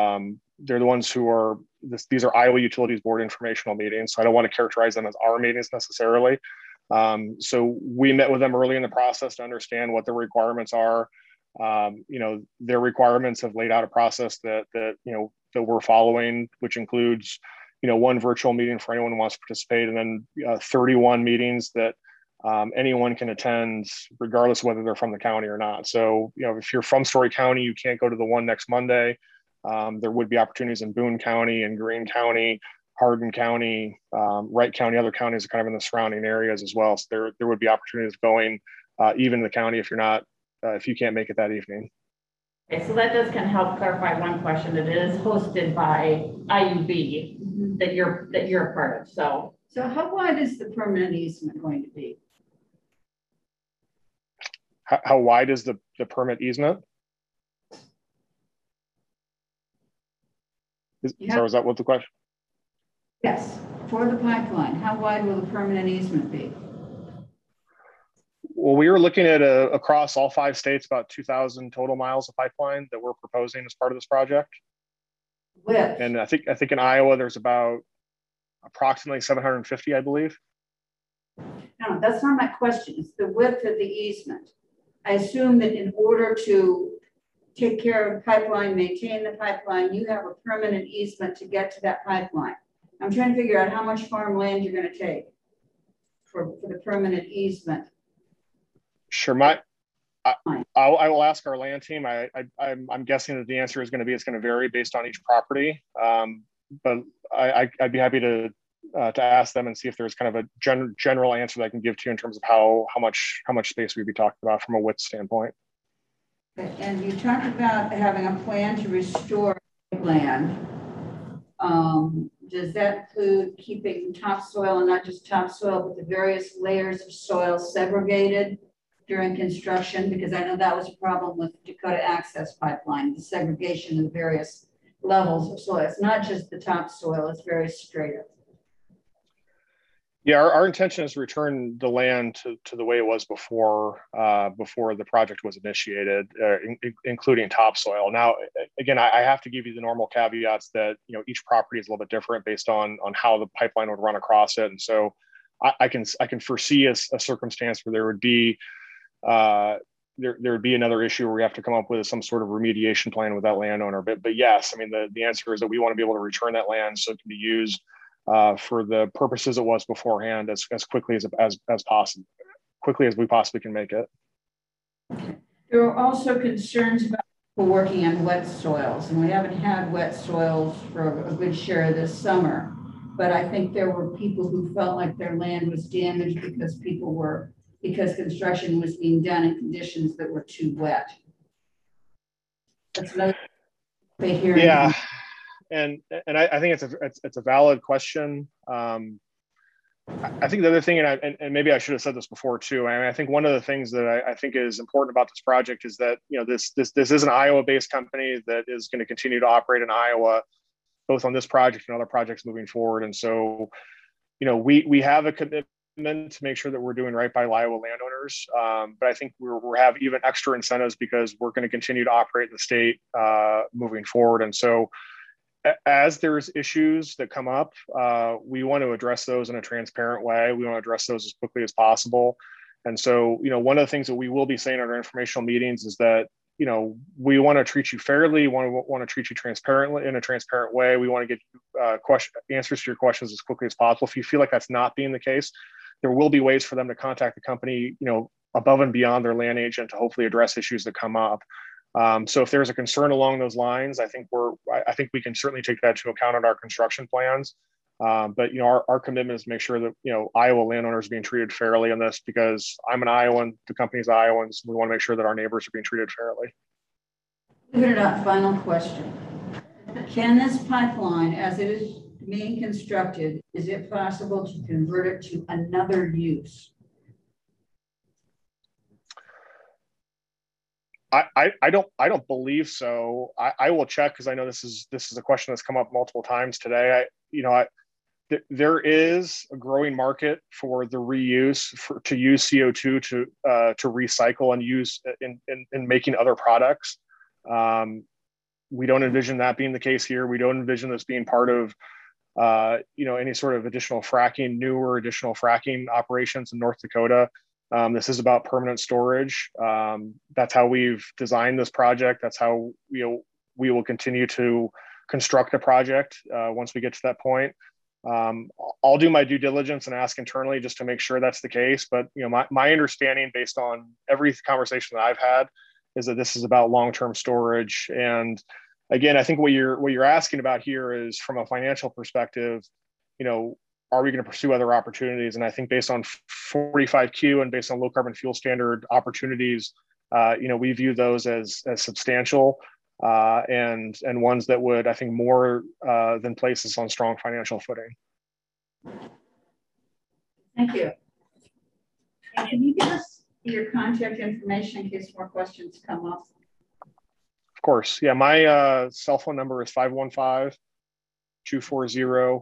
these are Iowa Utilities Board informational meetings. So I don't want to characterize them as our meetings necessarily. So we met with them early in the process to understand what the requirements are. Their requirements have laid out a process that we're following, which includes, one virtual meeting for anyone who wants to participate, and then 31 meetings that anyone can attend, regardless of whether they're from the county or not. So, if you're from Story County, you can't go to the one next Monday. There would be opportunities in Boone County and Greene County, Hardin County, Wright County, other counties are kind of in the surrounding areas as well. So there would be opportunities going even in the county if you can't make it that evening. Okay, so that does kind of help clarify one question. It is hosted by IUB that you're a part of. So how wide is the permanent easement going to be? How wide is the permit easement? So is that what the question? Yes, for the pipeline, how wide will the permanent easement be? Well, we were looking at across all 5 states, about 2,000 total miles of pipeline that we're proposing as part of this project. Width. And I think in Iowa, there's about approximately 750, I believe. No, that's not my question. It's the width of the easement. I assume that in order to take care of the pipeline, maintain the pipeline. You have a permanent easement to get to that pipeline. I'm trying to figure out how much farmland you're going to take for the permanent easement. Sure. I will ask our land team. I'm guessing that the answer is going to be it's going to vary based on each property. But I'd be happy to ask them and see if there's kind of a general answer that I can give to you in terms of how much space we'd be talking about from a width standpoint. And you talked about having a plan to restore land. Does that include keeping topsoil, and not just topsoil, but the various layers of soil segregated during construction? Because I know that was a problem with Dakota Access Pipeline, the segregation of the various levels of soil. It's not just the topsoil, it's very straight up. Yeah, our intention is to return the land to the way it was before the project was initiated, including topsoil. Now, again, I have to give you the normal caveats that each property is a little bit different based on how the pipeline would run across it, and so I can foresee a circumstance where there would be another issue where we have to come up with some sort of remediation plan with that landowner. But yes, I mean the answer is that we want to be able to return that land so it can be used for the purposes it was beforehand as quickly as possible, quickly as we possibly can make it. There are also concerns about people working on wet soils, and we haven't had wet soils for a good share of this summer. But I think there were people who felt like their land was damaged because construction was being done in conditions that were too wet. That's another debate here. Yeah. And I think it's a valid question. I think the other thing, and maybe I should have said this before too. I think one of the things that I think is important about this project is that this is an Iowa-based company that is going to continue to operate in Iowa, both on this project and other projects moving forward. And so, we have a commitment to make sure that we're doing right by Iowa landowners. But I think we have even extra incentives because we're going to continue to operate in the state moving forward. And so, as there's issues that come up, we want to address those in a transparent way. We want to address those as quickly as possible. And so, one of the things that we will be saying at our informational meetings is that, we want to treat you fairly, want to treat you transparently in a transparent way. We want to get answers to your questions as quickly as possible. If you feel like that's not being the case, there will be ways for them to contact the company, above and beyond their land agent to hopefully address issues that come up. So if there's a concern along those lines, I think we can certainly take that into account in our construction plans. But our commitment is to make sure that Iowa landowners are being treated fairly in this, because I'm an Iowan, the company's Iowans. We want to make sure that our neighbors are being treated fairly. Believe it or not, final question. Can this pipeline, as it is being constructed, is it possible to convert it to another use? I don't believe so. I will check, because I know this is a question that's come up multiple times today. There is a growing market for the reuse to use CO2 to recycle and use in making other products. We don't envision that being the case here. We don't envision this being part of any sort of additional fracking operations in North Dakota. This is about permanent storage. That's how we've designed this project. That's how we will continue to construct a project once we get to that point. I'll do my due diligence and ask internally just to make sure that's the case. But my understanding, based on every conversation that I've had, is that this is about long-term storage. And again, I think what you're asking about here is from a financial perspective. Are we going to pursue other opportunities? And I think based on 45Q and based on low carbon fuel standard opportunities, we view those as substantial and ones that would, I think, more than place us on strong financial footing. Thank you. And can you give us your contact information in case more questions come up? Of course. Yeah, my cell phone number is 515-240-2104.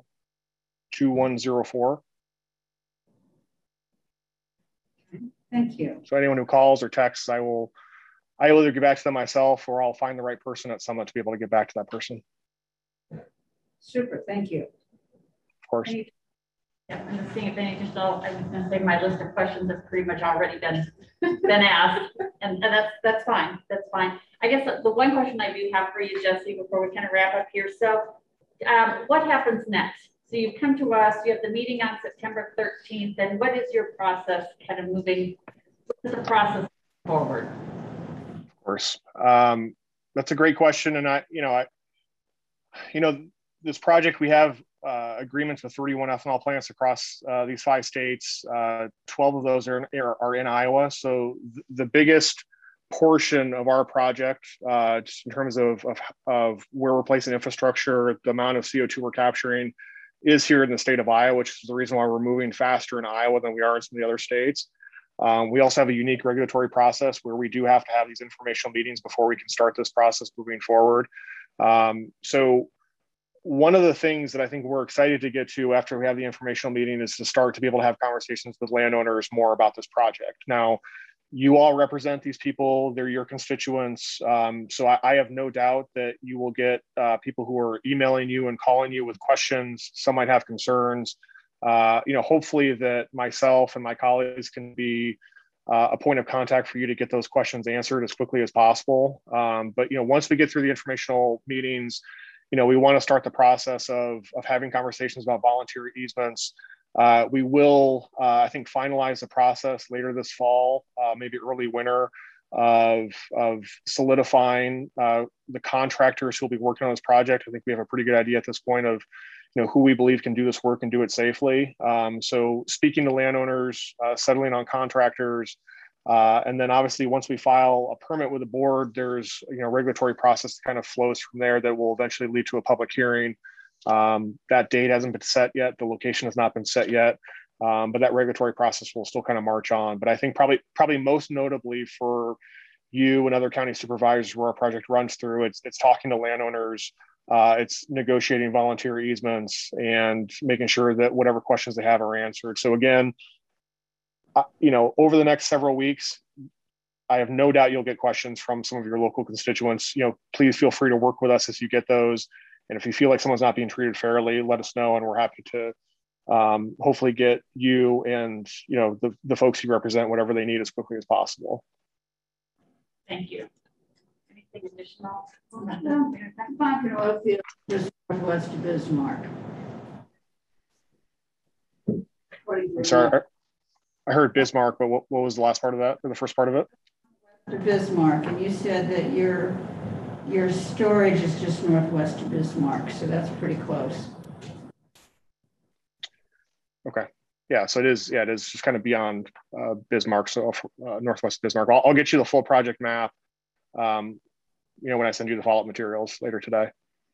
Thank you. So anyone who calls or texts, I will either get back to them myself, or I'll find the right person at Summit to be able to get back to that person. Super. Thank you. Of course. Yeah, I'm just seeing if any additional, I was gonna say my list of questions have pretty much already been asked, and that's fine, that's fine. I guess the one question I do have for you, Jesse, before we kind of wrap up here. So what happens next? So you've come to us, you have the meeting on September 13th, and what is your process kind of moving, what's the process forward? Of course. That's a great question. And this project, we have agreements with 31 ethanol plants across these 5 states. 12 of those are in Iowa. So the biggest portion of our project, just in terms of where we're placing infrastructure, the amount of CO2 we're capturing, is here in the state of Iowa, which is the reason why we're moving faster in Iowa than we are in some of the other states. We also have a unique regulatory process where we do have to have these informational meetings before we can start this process moving forward. So one of the things that I think we're excited to get to after we have the informational meeting is to start to be able to have conversations with landowners more about this project. Now, you all represent these people, they're your constituents. So I have no doubt that you will get people who are emailing you and calling you with questions. Some might have concerns. Hopefully that myself and my colleagues can be a point of contact for you to get those questions answered as quickly as possible. But once we get through the informational meetings, we want to start the process of having conversations about voluntary easements. We will, I think, finalize the process later this fall, maybe early winter, of solidifying the contractors who will be working on this project. I think we have a pretty good idea at this point of who we believe can do this work and do it safely. So speaking to landowners, settling on contractors, and then obviously once we file a permit with the board, there's a regulatory process that kind of flows from there that will eventually lead to a public hearing. That date hasn't been set yet. The location has not been set yet, but that regulatory process will still kind of march on. But I think probably most notably for you and other county supervisors where our project runs through, it's talking to landowners, it's negotiating voluntary easements and making sure that whatever questions they have are answered. So again, over the next several weeks, I have no doubt you'll get questions from some of your local constituents. Please feel free to work with us as you get those. And if you feel like someone's not being treated fairly, let us know, and we're happy to hopefully get you and the folks you represent whatever they need as quickly as possible. Thank you. Anything additional? Pumpkin oil field just northwest of Bismarck. I'm sorry, I heard Bismarck, but what was the last part of that, or the first part of it? Bismarck, and you said that your storage is just northwest of Bismarck, so that's pretty close. Okay. Yeah, so it is just kind of beyond Bismarck, so northwest of Bismarck. I'll get you the full project map, when I send you the follow-up materials later today.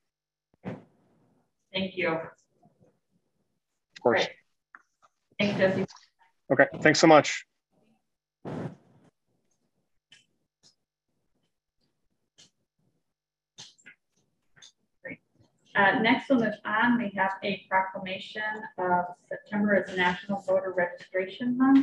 Thank you. Of course. Great. Thanks, Jesse. Okay, thanks so much. Next on the on, we have a proclamation of September as National Voter Registration Month.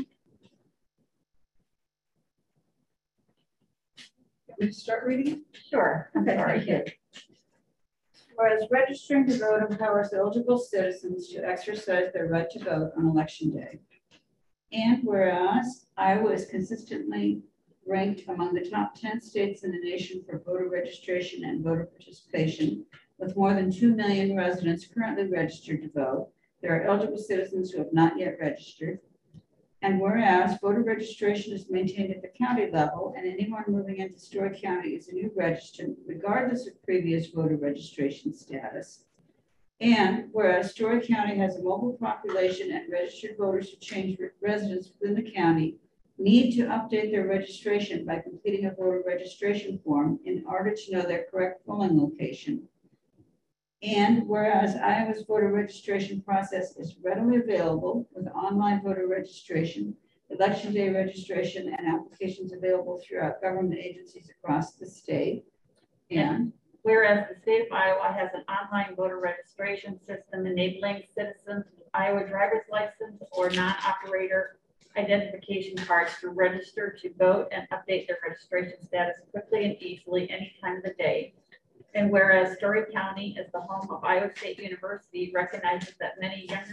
Can we start reading? Sure. Okay, thank you. Whereas registering to vote empowers eligible citizens to exercise their right to vote on Election Day. And whereas Iowa is consistently ranked among the top 10 states in the nation for voter registration and voter participation, with more than 2 million residents currently registered to vote, there are eligible citizens who have not yet registered. And whereas voter registration is maintained at the county level and anyone moving into Story County is a new registrant, regardless of previous voter registration status. And whereas Story County has a mobile population and registered voters who change residence within the county need to update their registration by completing a voter registration form in order to know their correct polling location. And whereas Iowa's voter registration process is readily available with online voter registration, Election Day registration, and applications available throughout government agencies across the state. And whereas the state of Iowa has an online voter registration system enabling citizens with Iowa driver's license or non-operator identification cards to register to vote and update their registration status quickly and easily any time of the day. And whereas Story County is the home of Iowa State University, recognizes that many younger citizens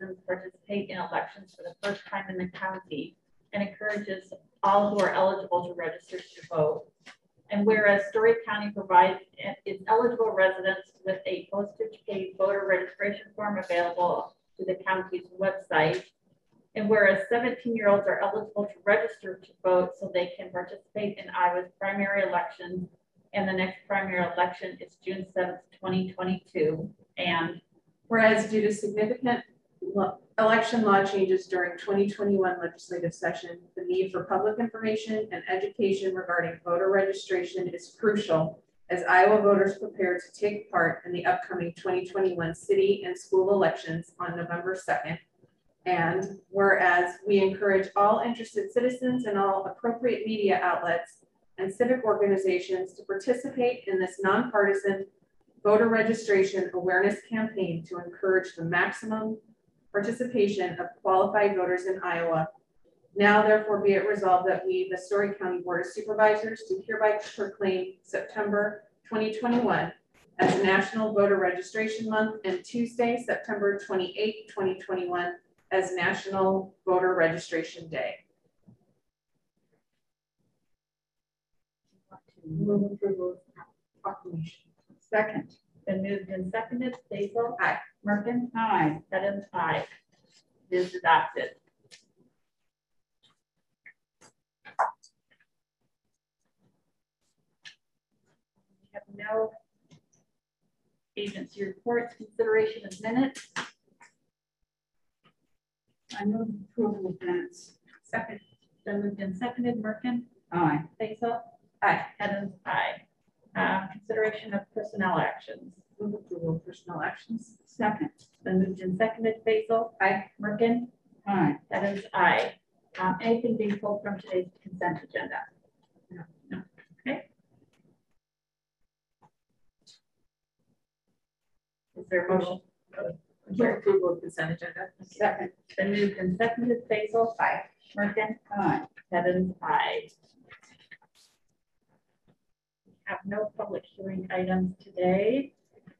citizens participate in elections for the first time in the county and encourages all who are eligible to register to vote. And whereas Story County provides its eligible residents with a postage paid voter registration form available to the county's website. And whereas 17-year-olds are eligible to register to vote so they can participate in Iowa's primary election, and the next primary election is June 7th, 2022. And whereas due to significant election law changes during 2021 legislative session, the need for public information and education regarding voter registration is crucial as Iowa voters prepare to take part in the upcoming 2021 city and school elections on November 2nd. And whereas we encourage all interested citizens and all appropriate media outlets and civic organizations to participate in this nonpartisan voter registration awareness campaign to encourage the maximum participation of qualified voters in Iowa. Now, therefore, be it resolved that we, the Story County Board of Supervisors, do hereby proclaim September 2021 as National Voter Registration Month and Tuesday, September 28, 2021 as National Voter Registration Day. move approval of proclamation. Second. Been moved and seconded. Basil? Aye. Merkin? Aye. Adams? Aye. It is adopted. We have no agency reports, consideration of minutes. I move approval of minutes. Second. Been moved and seconded. Merkin? Aye. Basil? Aye. Adams? Aye. Consideration of personnel actions. Move approval of personnel actions. Second. Been moved and seconded. Basil? Aye. Merkin? Aye. Adams? Aye. Anything being pulled from today's consent agenda? No. No. Okay. Is there a motion? Move approval of consent agenda. Second. Been moved and seconded. Basil? Aye. Merkin? Aye. Adams? Aye. Have no public hearing items today.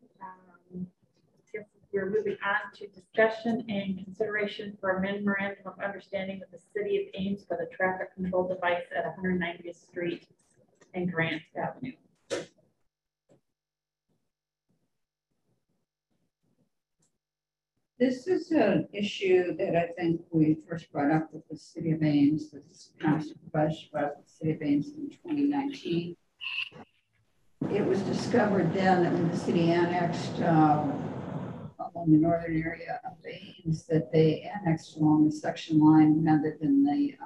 We're moving on to discussion and consideration for a memorandum of understanding with the City of Ames for the traffic control device at 190th Street and Grant Avenue. This is an issue that I think we first brought up with the City of Ames. This county supervisor brought up with the City of Ames in 2019. It was discovered then that when the city annexed along the northern area of Ames, that they annexed along the section line rather than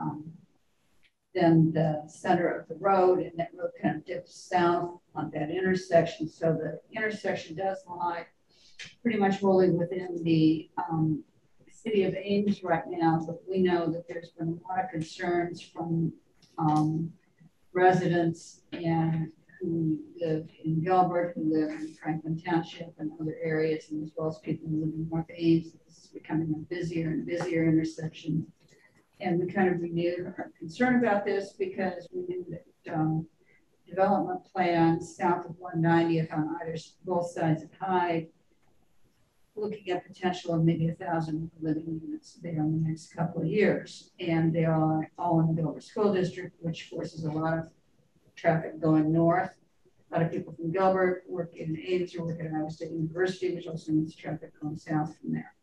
the center of the road, and that road kind of dips south on that intersection. So the intersection does lie pretty much wholly within the City of Ames right now, but we know that there's been a lot of concerns from residents and who live in Gilbert, who live in Franklin Township and other areas, and as well as people who live in North Ames. This is becoming a busier and busier intersection. And we kind of renewed our concern about this because we knew that development plans south of 190th on either both sides of Hyde, looking at potential of maybe 1,000 living units there in the next couple of years. And they are all in the Gilbert School District, which forces a lot of traffic going north. A lot of people from Gilbert work in Ames or work at Iowa State University, which also means traffic going south from there.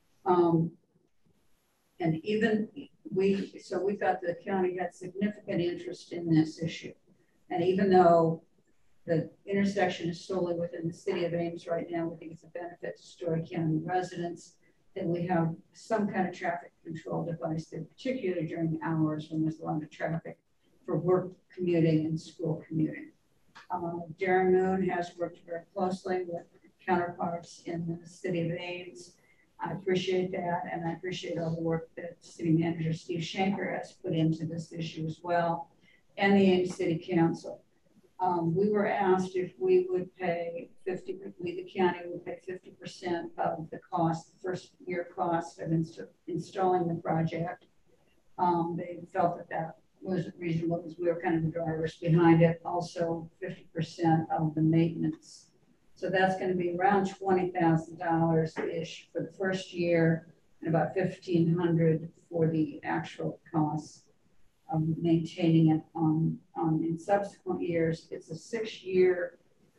And even we thought the county had significant interest in this issue. And even though the intersection is solely within the City of Ames right now, we think it's a benefit to Story County residents that we have some kind of traffic control device there, particularly during hours when there's a lot of traffic for work commuting and school commuting. Darren Moon has worked very closely with counterparts in the City of Ames. I appreciate that, and I appreciate all the work that City Manager Steve Schenker has put into this issue as well, and the Ames City Council. We were asked if we would pay the county would pay 50% of the cost, the first year cost of installing the project. They felt that that was reasonable because we were kind of the drivers behind it. Also 50% of the maintenance. So that's going to be around $20,000-ish for the first year. and about 1,500 for the actual costs of maintaining it in subsequent years. It's a 6-year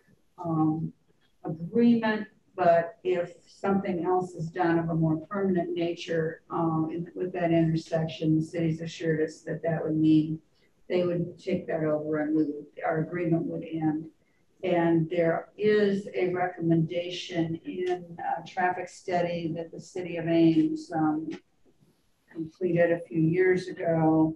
agreement, but if something else is done of a more permanent nature with that intersection, the city's assured us that that would mean they would take that over and our agreement would end. And there is a recommendation in a traffic study that the city of Ames completed a few years ago.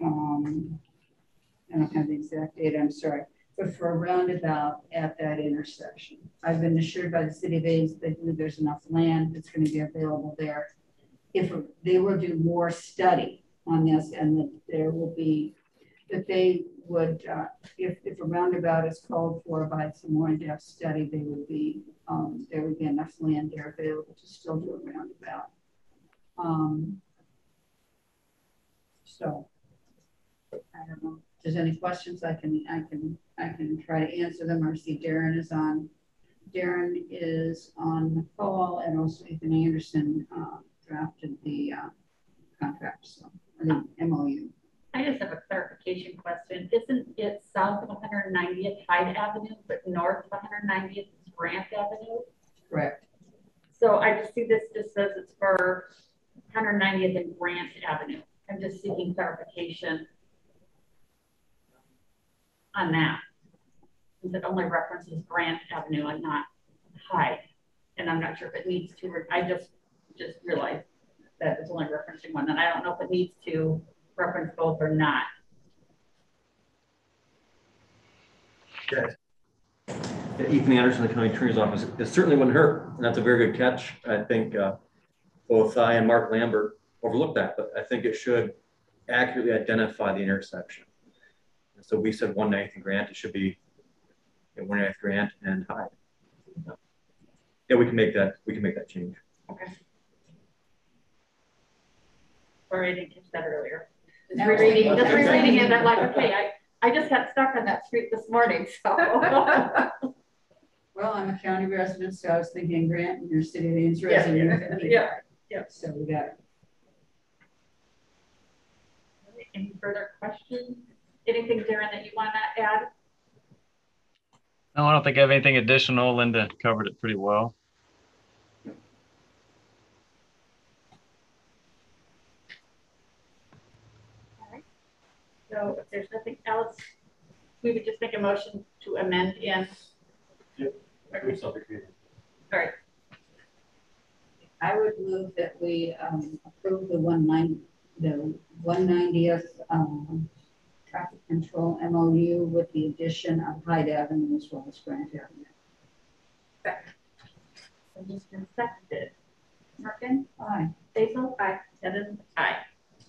I don't have the exact date, I'm sorry, but for a roundabout at that intersection. I've been assured by the city of Ames that there's enough land that's going to be available there. If they will do more study on this, and that there will be, that they would, if a roundabout is called for by some more in-depth study, they would be, there would be enough land there available to still do a roundabout. So I don't know. If there's any questions, I can try to answer them, or see Darren is on. Darren is on the call, and also Ethan Anderson drafted the contract, so the MOU. I just have a clarification question. Isn't it south of 190th Hyde Avenue, but north of 190th is Grant Avenue? Correct. So I just see this just says it's for 190th and Grant Avenue. I'm just seeking clarification on that, because it only references Grant Avenue and not Hyde. And I'm not sure if it needs to, I just realized that it's only referencing one, and I don't know if it needs to reference both or not. Okay. Ethan Anderson, the county attorney's office. It certainly wouldn't hurt, and that's a very good catch. I think both I and Mark Lambert overlooked that, but I think it should accurately identify the intersection. So we said 190th and Grant, it should be 190th Grant and Hyde. Yeah, we can make that change. Okay. Sorry, I didn't catch that earlier. Just No, rereading it, I'm like, okay, I just got stuck on that street this morning, so. Well, I'm a county resident, so I was thinking Grant, and you're city of Ames resident. Yeah. So we got it. Any further questions? Anything, Darren, that you want to add? No, I don't think I have anything additional. Linda covered it pretty well. All right. So if there's nothing else, we would just make a motion to amend in. Yep. Okay. All right. I would move that we approve the 190th traffic control MOU with the addition of Hyde Avenue as well as Grant Avenue. Second. So just been seconded. Merkin? Aye. Basil? Aye. Evans? Aye.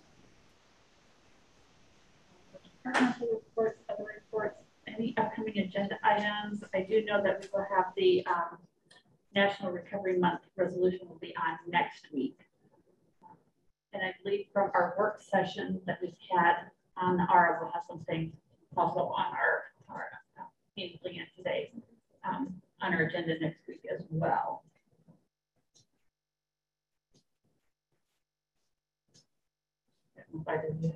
Departmental reports, other reports, any upcoming agenda items? I do know that we will have the National Recovery Month resolution will be on next week. And I believe from our work session that we've had on our, we'll have something also on our meeting plan today on our agenda next week as well. If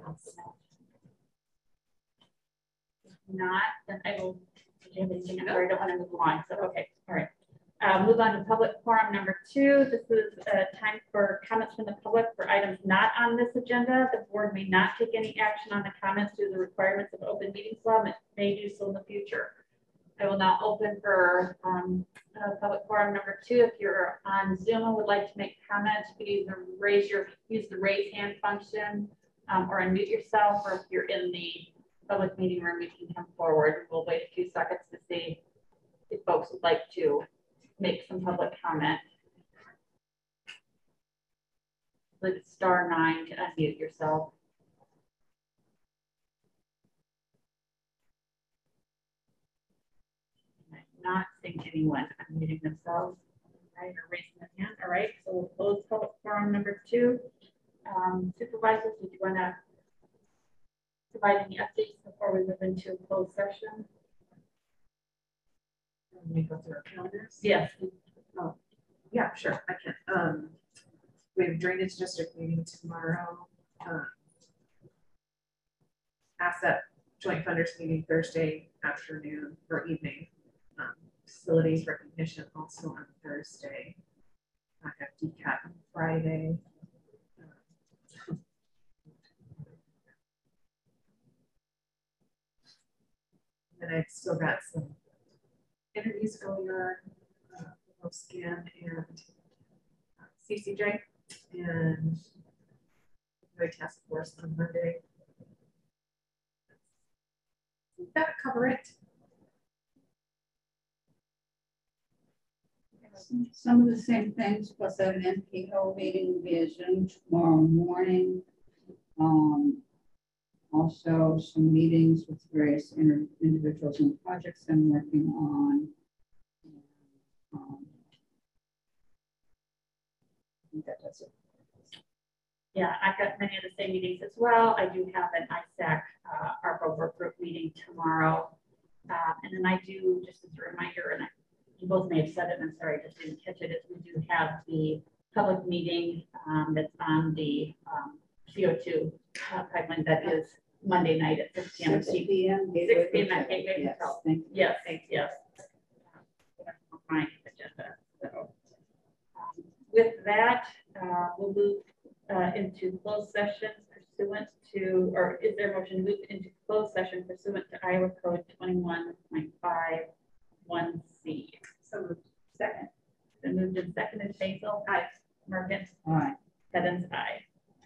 not, then I will. Did you have anything? I'm sorry, I don't want to move on. So okay, all right. Move on to public forum number 2. This is time for comments from the public for items not on this agenda. The board may not take any action on the comments due to the requirements of open meetings law, and may do so in the future. I will now open for public forum number 2. If you're on Zoom and would like to make comments, you can either use the raise hand function or unmute yourself, or if you're in the public meeting room, you can come forward. We'll wait a few seconds to see if folks would like to make some public comment. Click *9 to unmute yourself. I'm not seeing anyone unmuting themselves, right, or raising their hand. All right, so we'll close public forum number 2. Supervisors, did you want to provide any updates before we move into a closed session? Let me go through our calendars. Yes. Oh, yeah, sure, I can. We have drainage district meeting tomorrow. Asset joint funders meeting Thursday afternoon or evening. Facilities recognition also on Thursday. I have DCAT on Friday. And I've still got some interviews going on, Scan and CCJ and the task force on Monday. That cover it. Some of the same things, plus I have an MPO meeting via Zoom tomorrow morning. Also some meetings with various individuals and projects I'm working on. I think that's it. Yeah, I've got many of the same meetings as well. I do have an ISAC ARPA work group meeting tomorrow. And then I do, just as a reminder, and you both may have said it, I'm sorry, I just didn't catch it, is we do have the public meeting that's on the CO2 pipeline that is Monday night at 6 p.m. 6 p.m. 6 p.m. at Gateway Yes, Hotel. thank you. Yes, yes. My agenda. So, with that, we'll move into closed session pursuant to, or is there a motion to move into closed session pursuant to Iowa Code 21.51C? So moved. Second. Then moved and seconded. Basil? Aye. Merkin? Aye. Evans? Aye.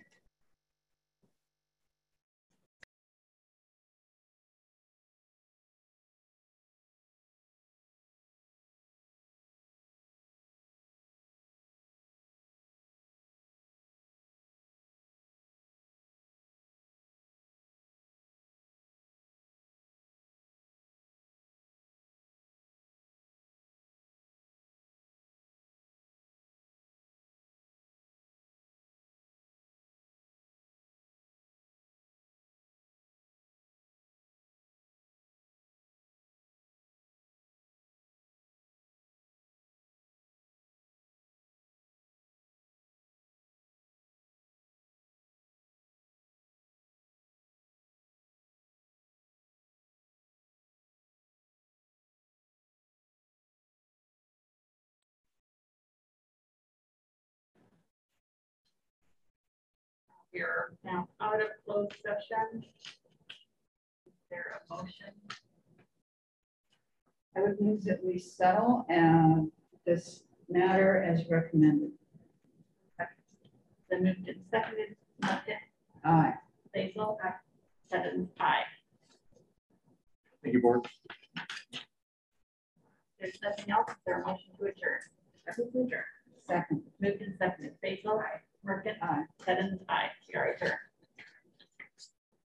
We're now out of closed session. Is there a motion? I would move that we settle this matter as recommended. Then moved and seconded. Merkin? Aye. Basil? Aye. Evans? Aye. Thank you, board. There's nothing else. Is there a motion to adjourn? Motion to adjourn. Second. Moved and seconded. Basil? Aye. Merkin? Aye. Evans? Aye. We are adjourned.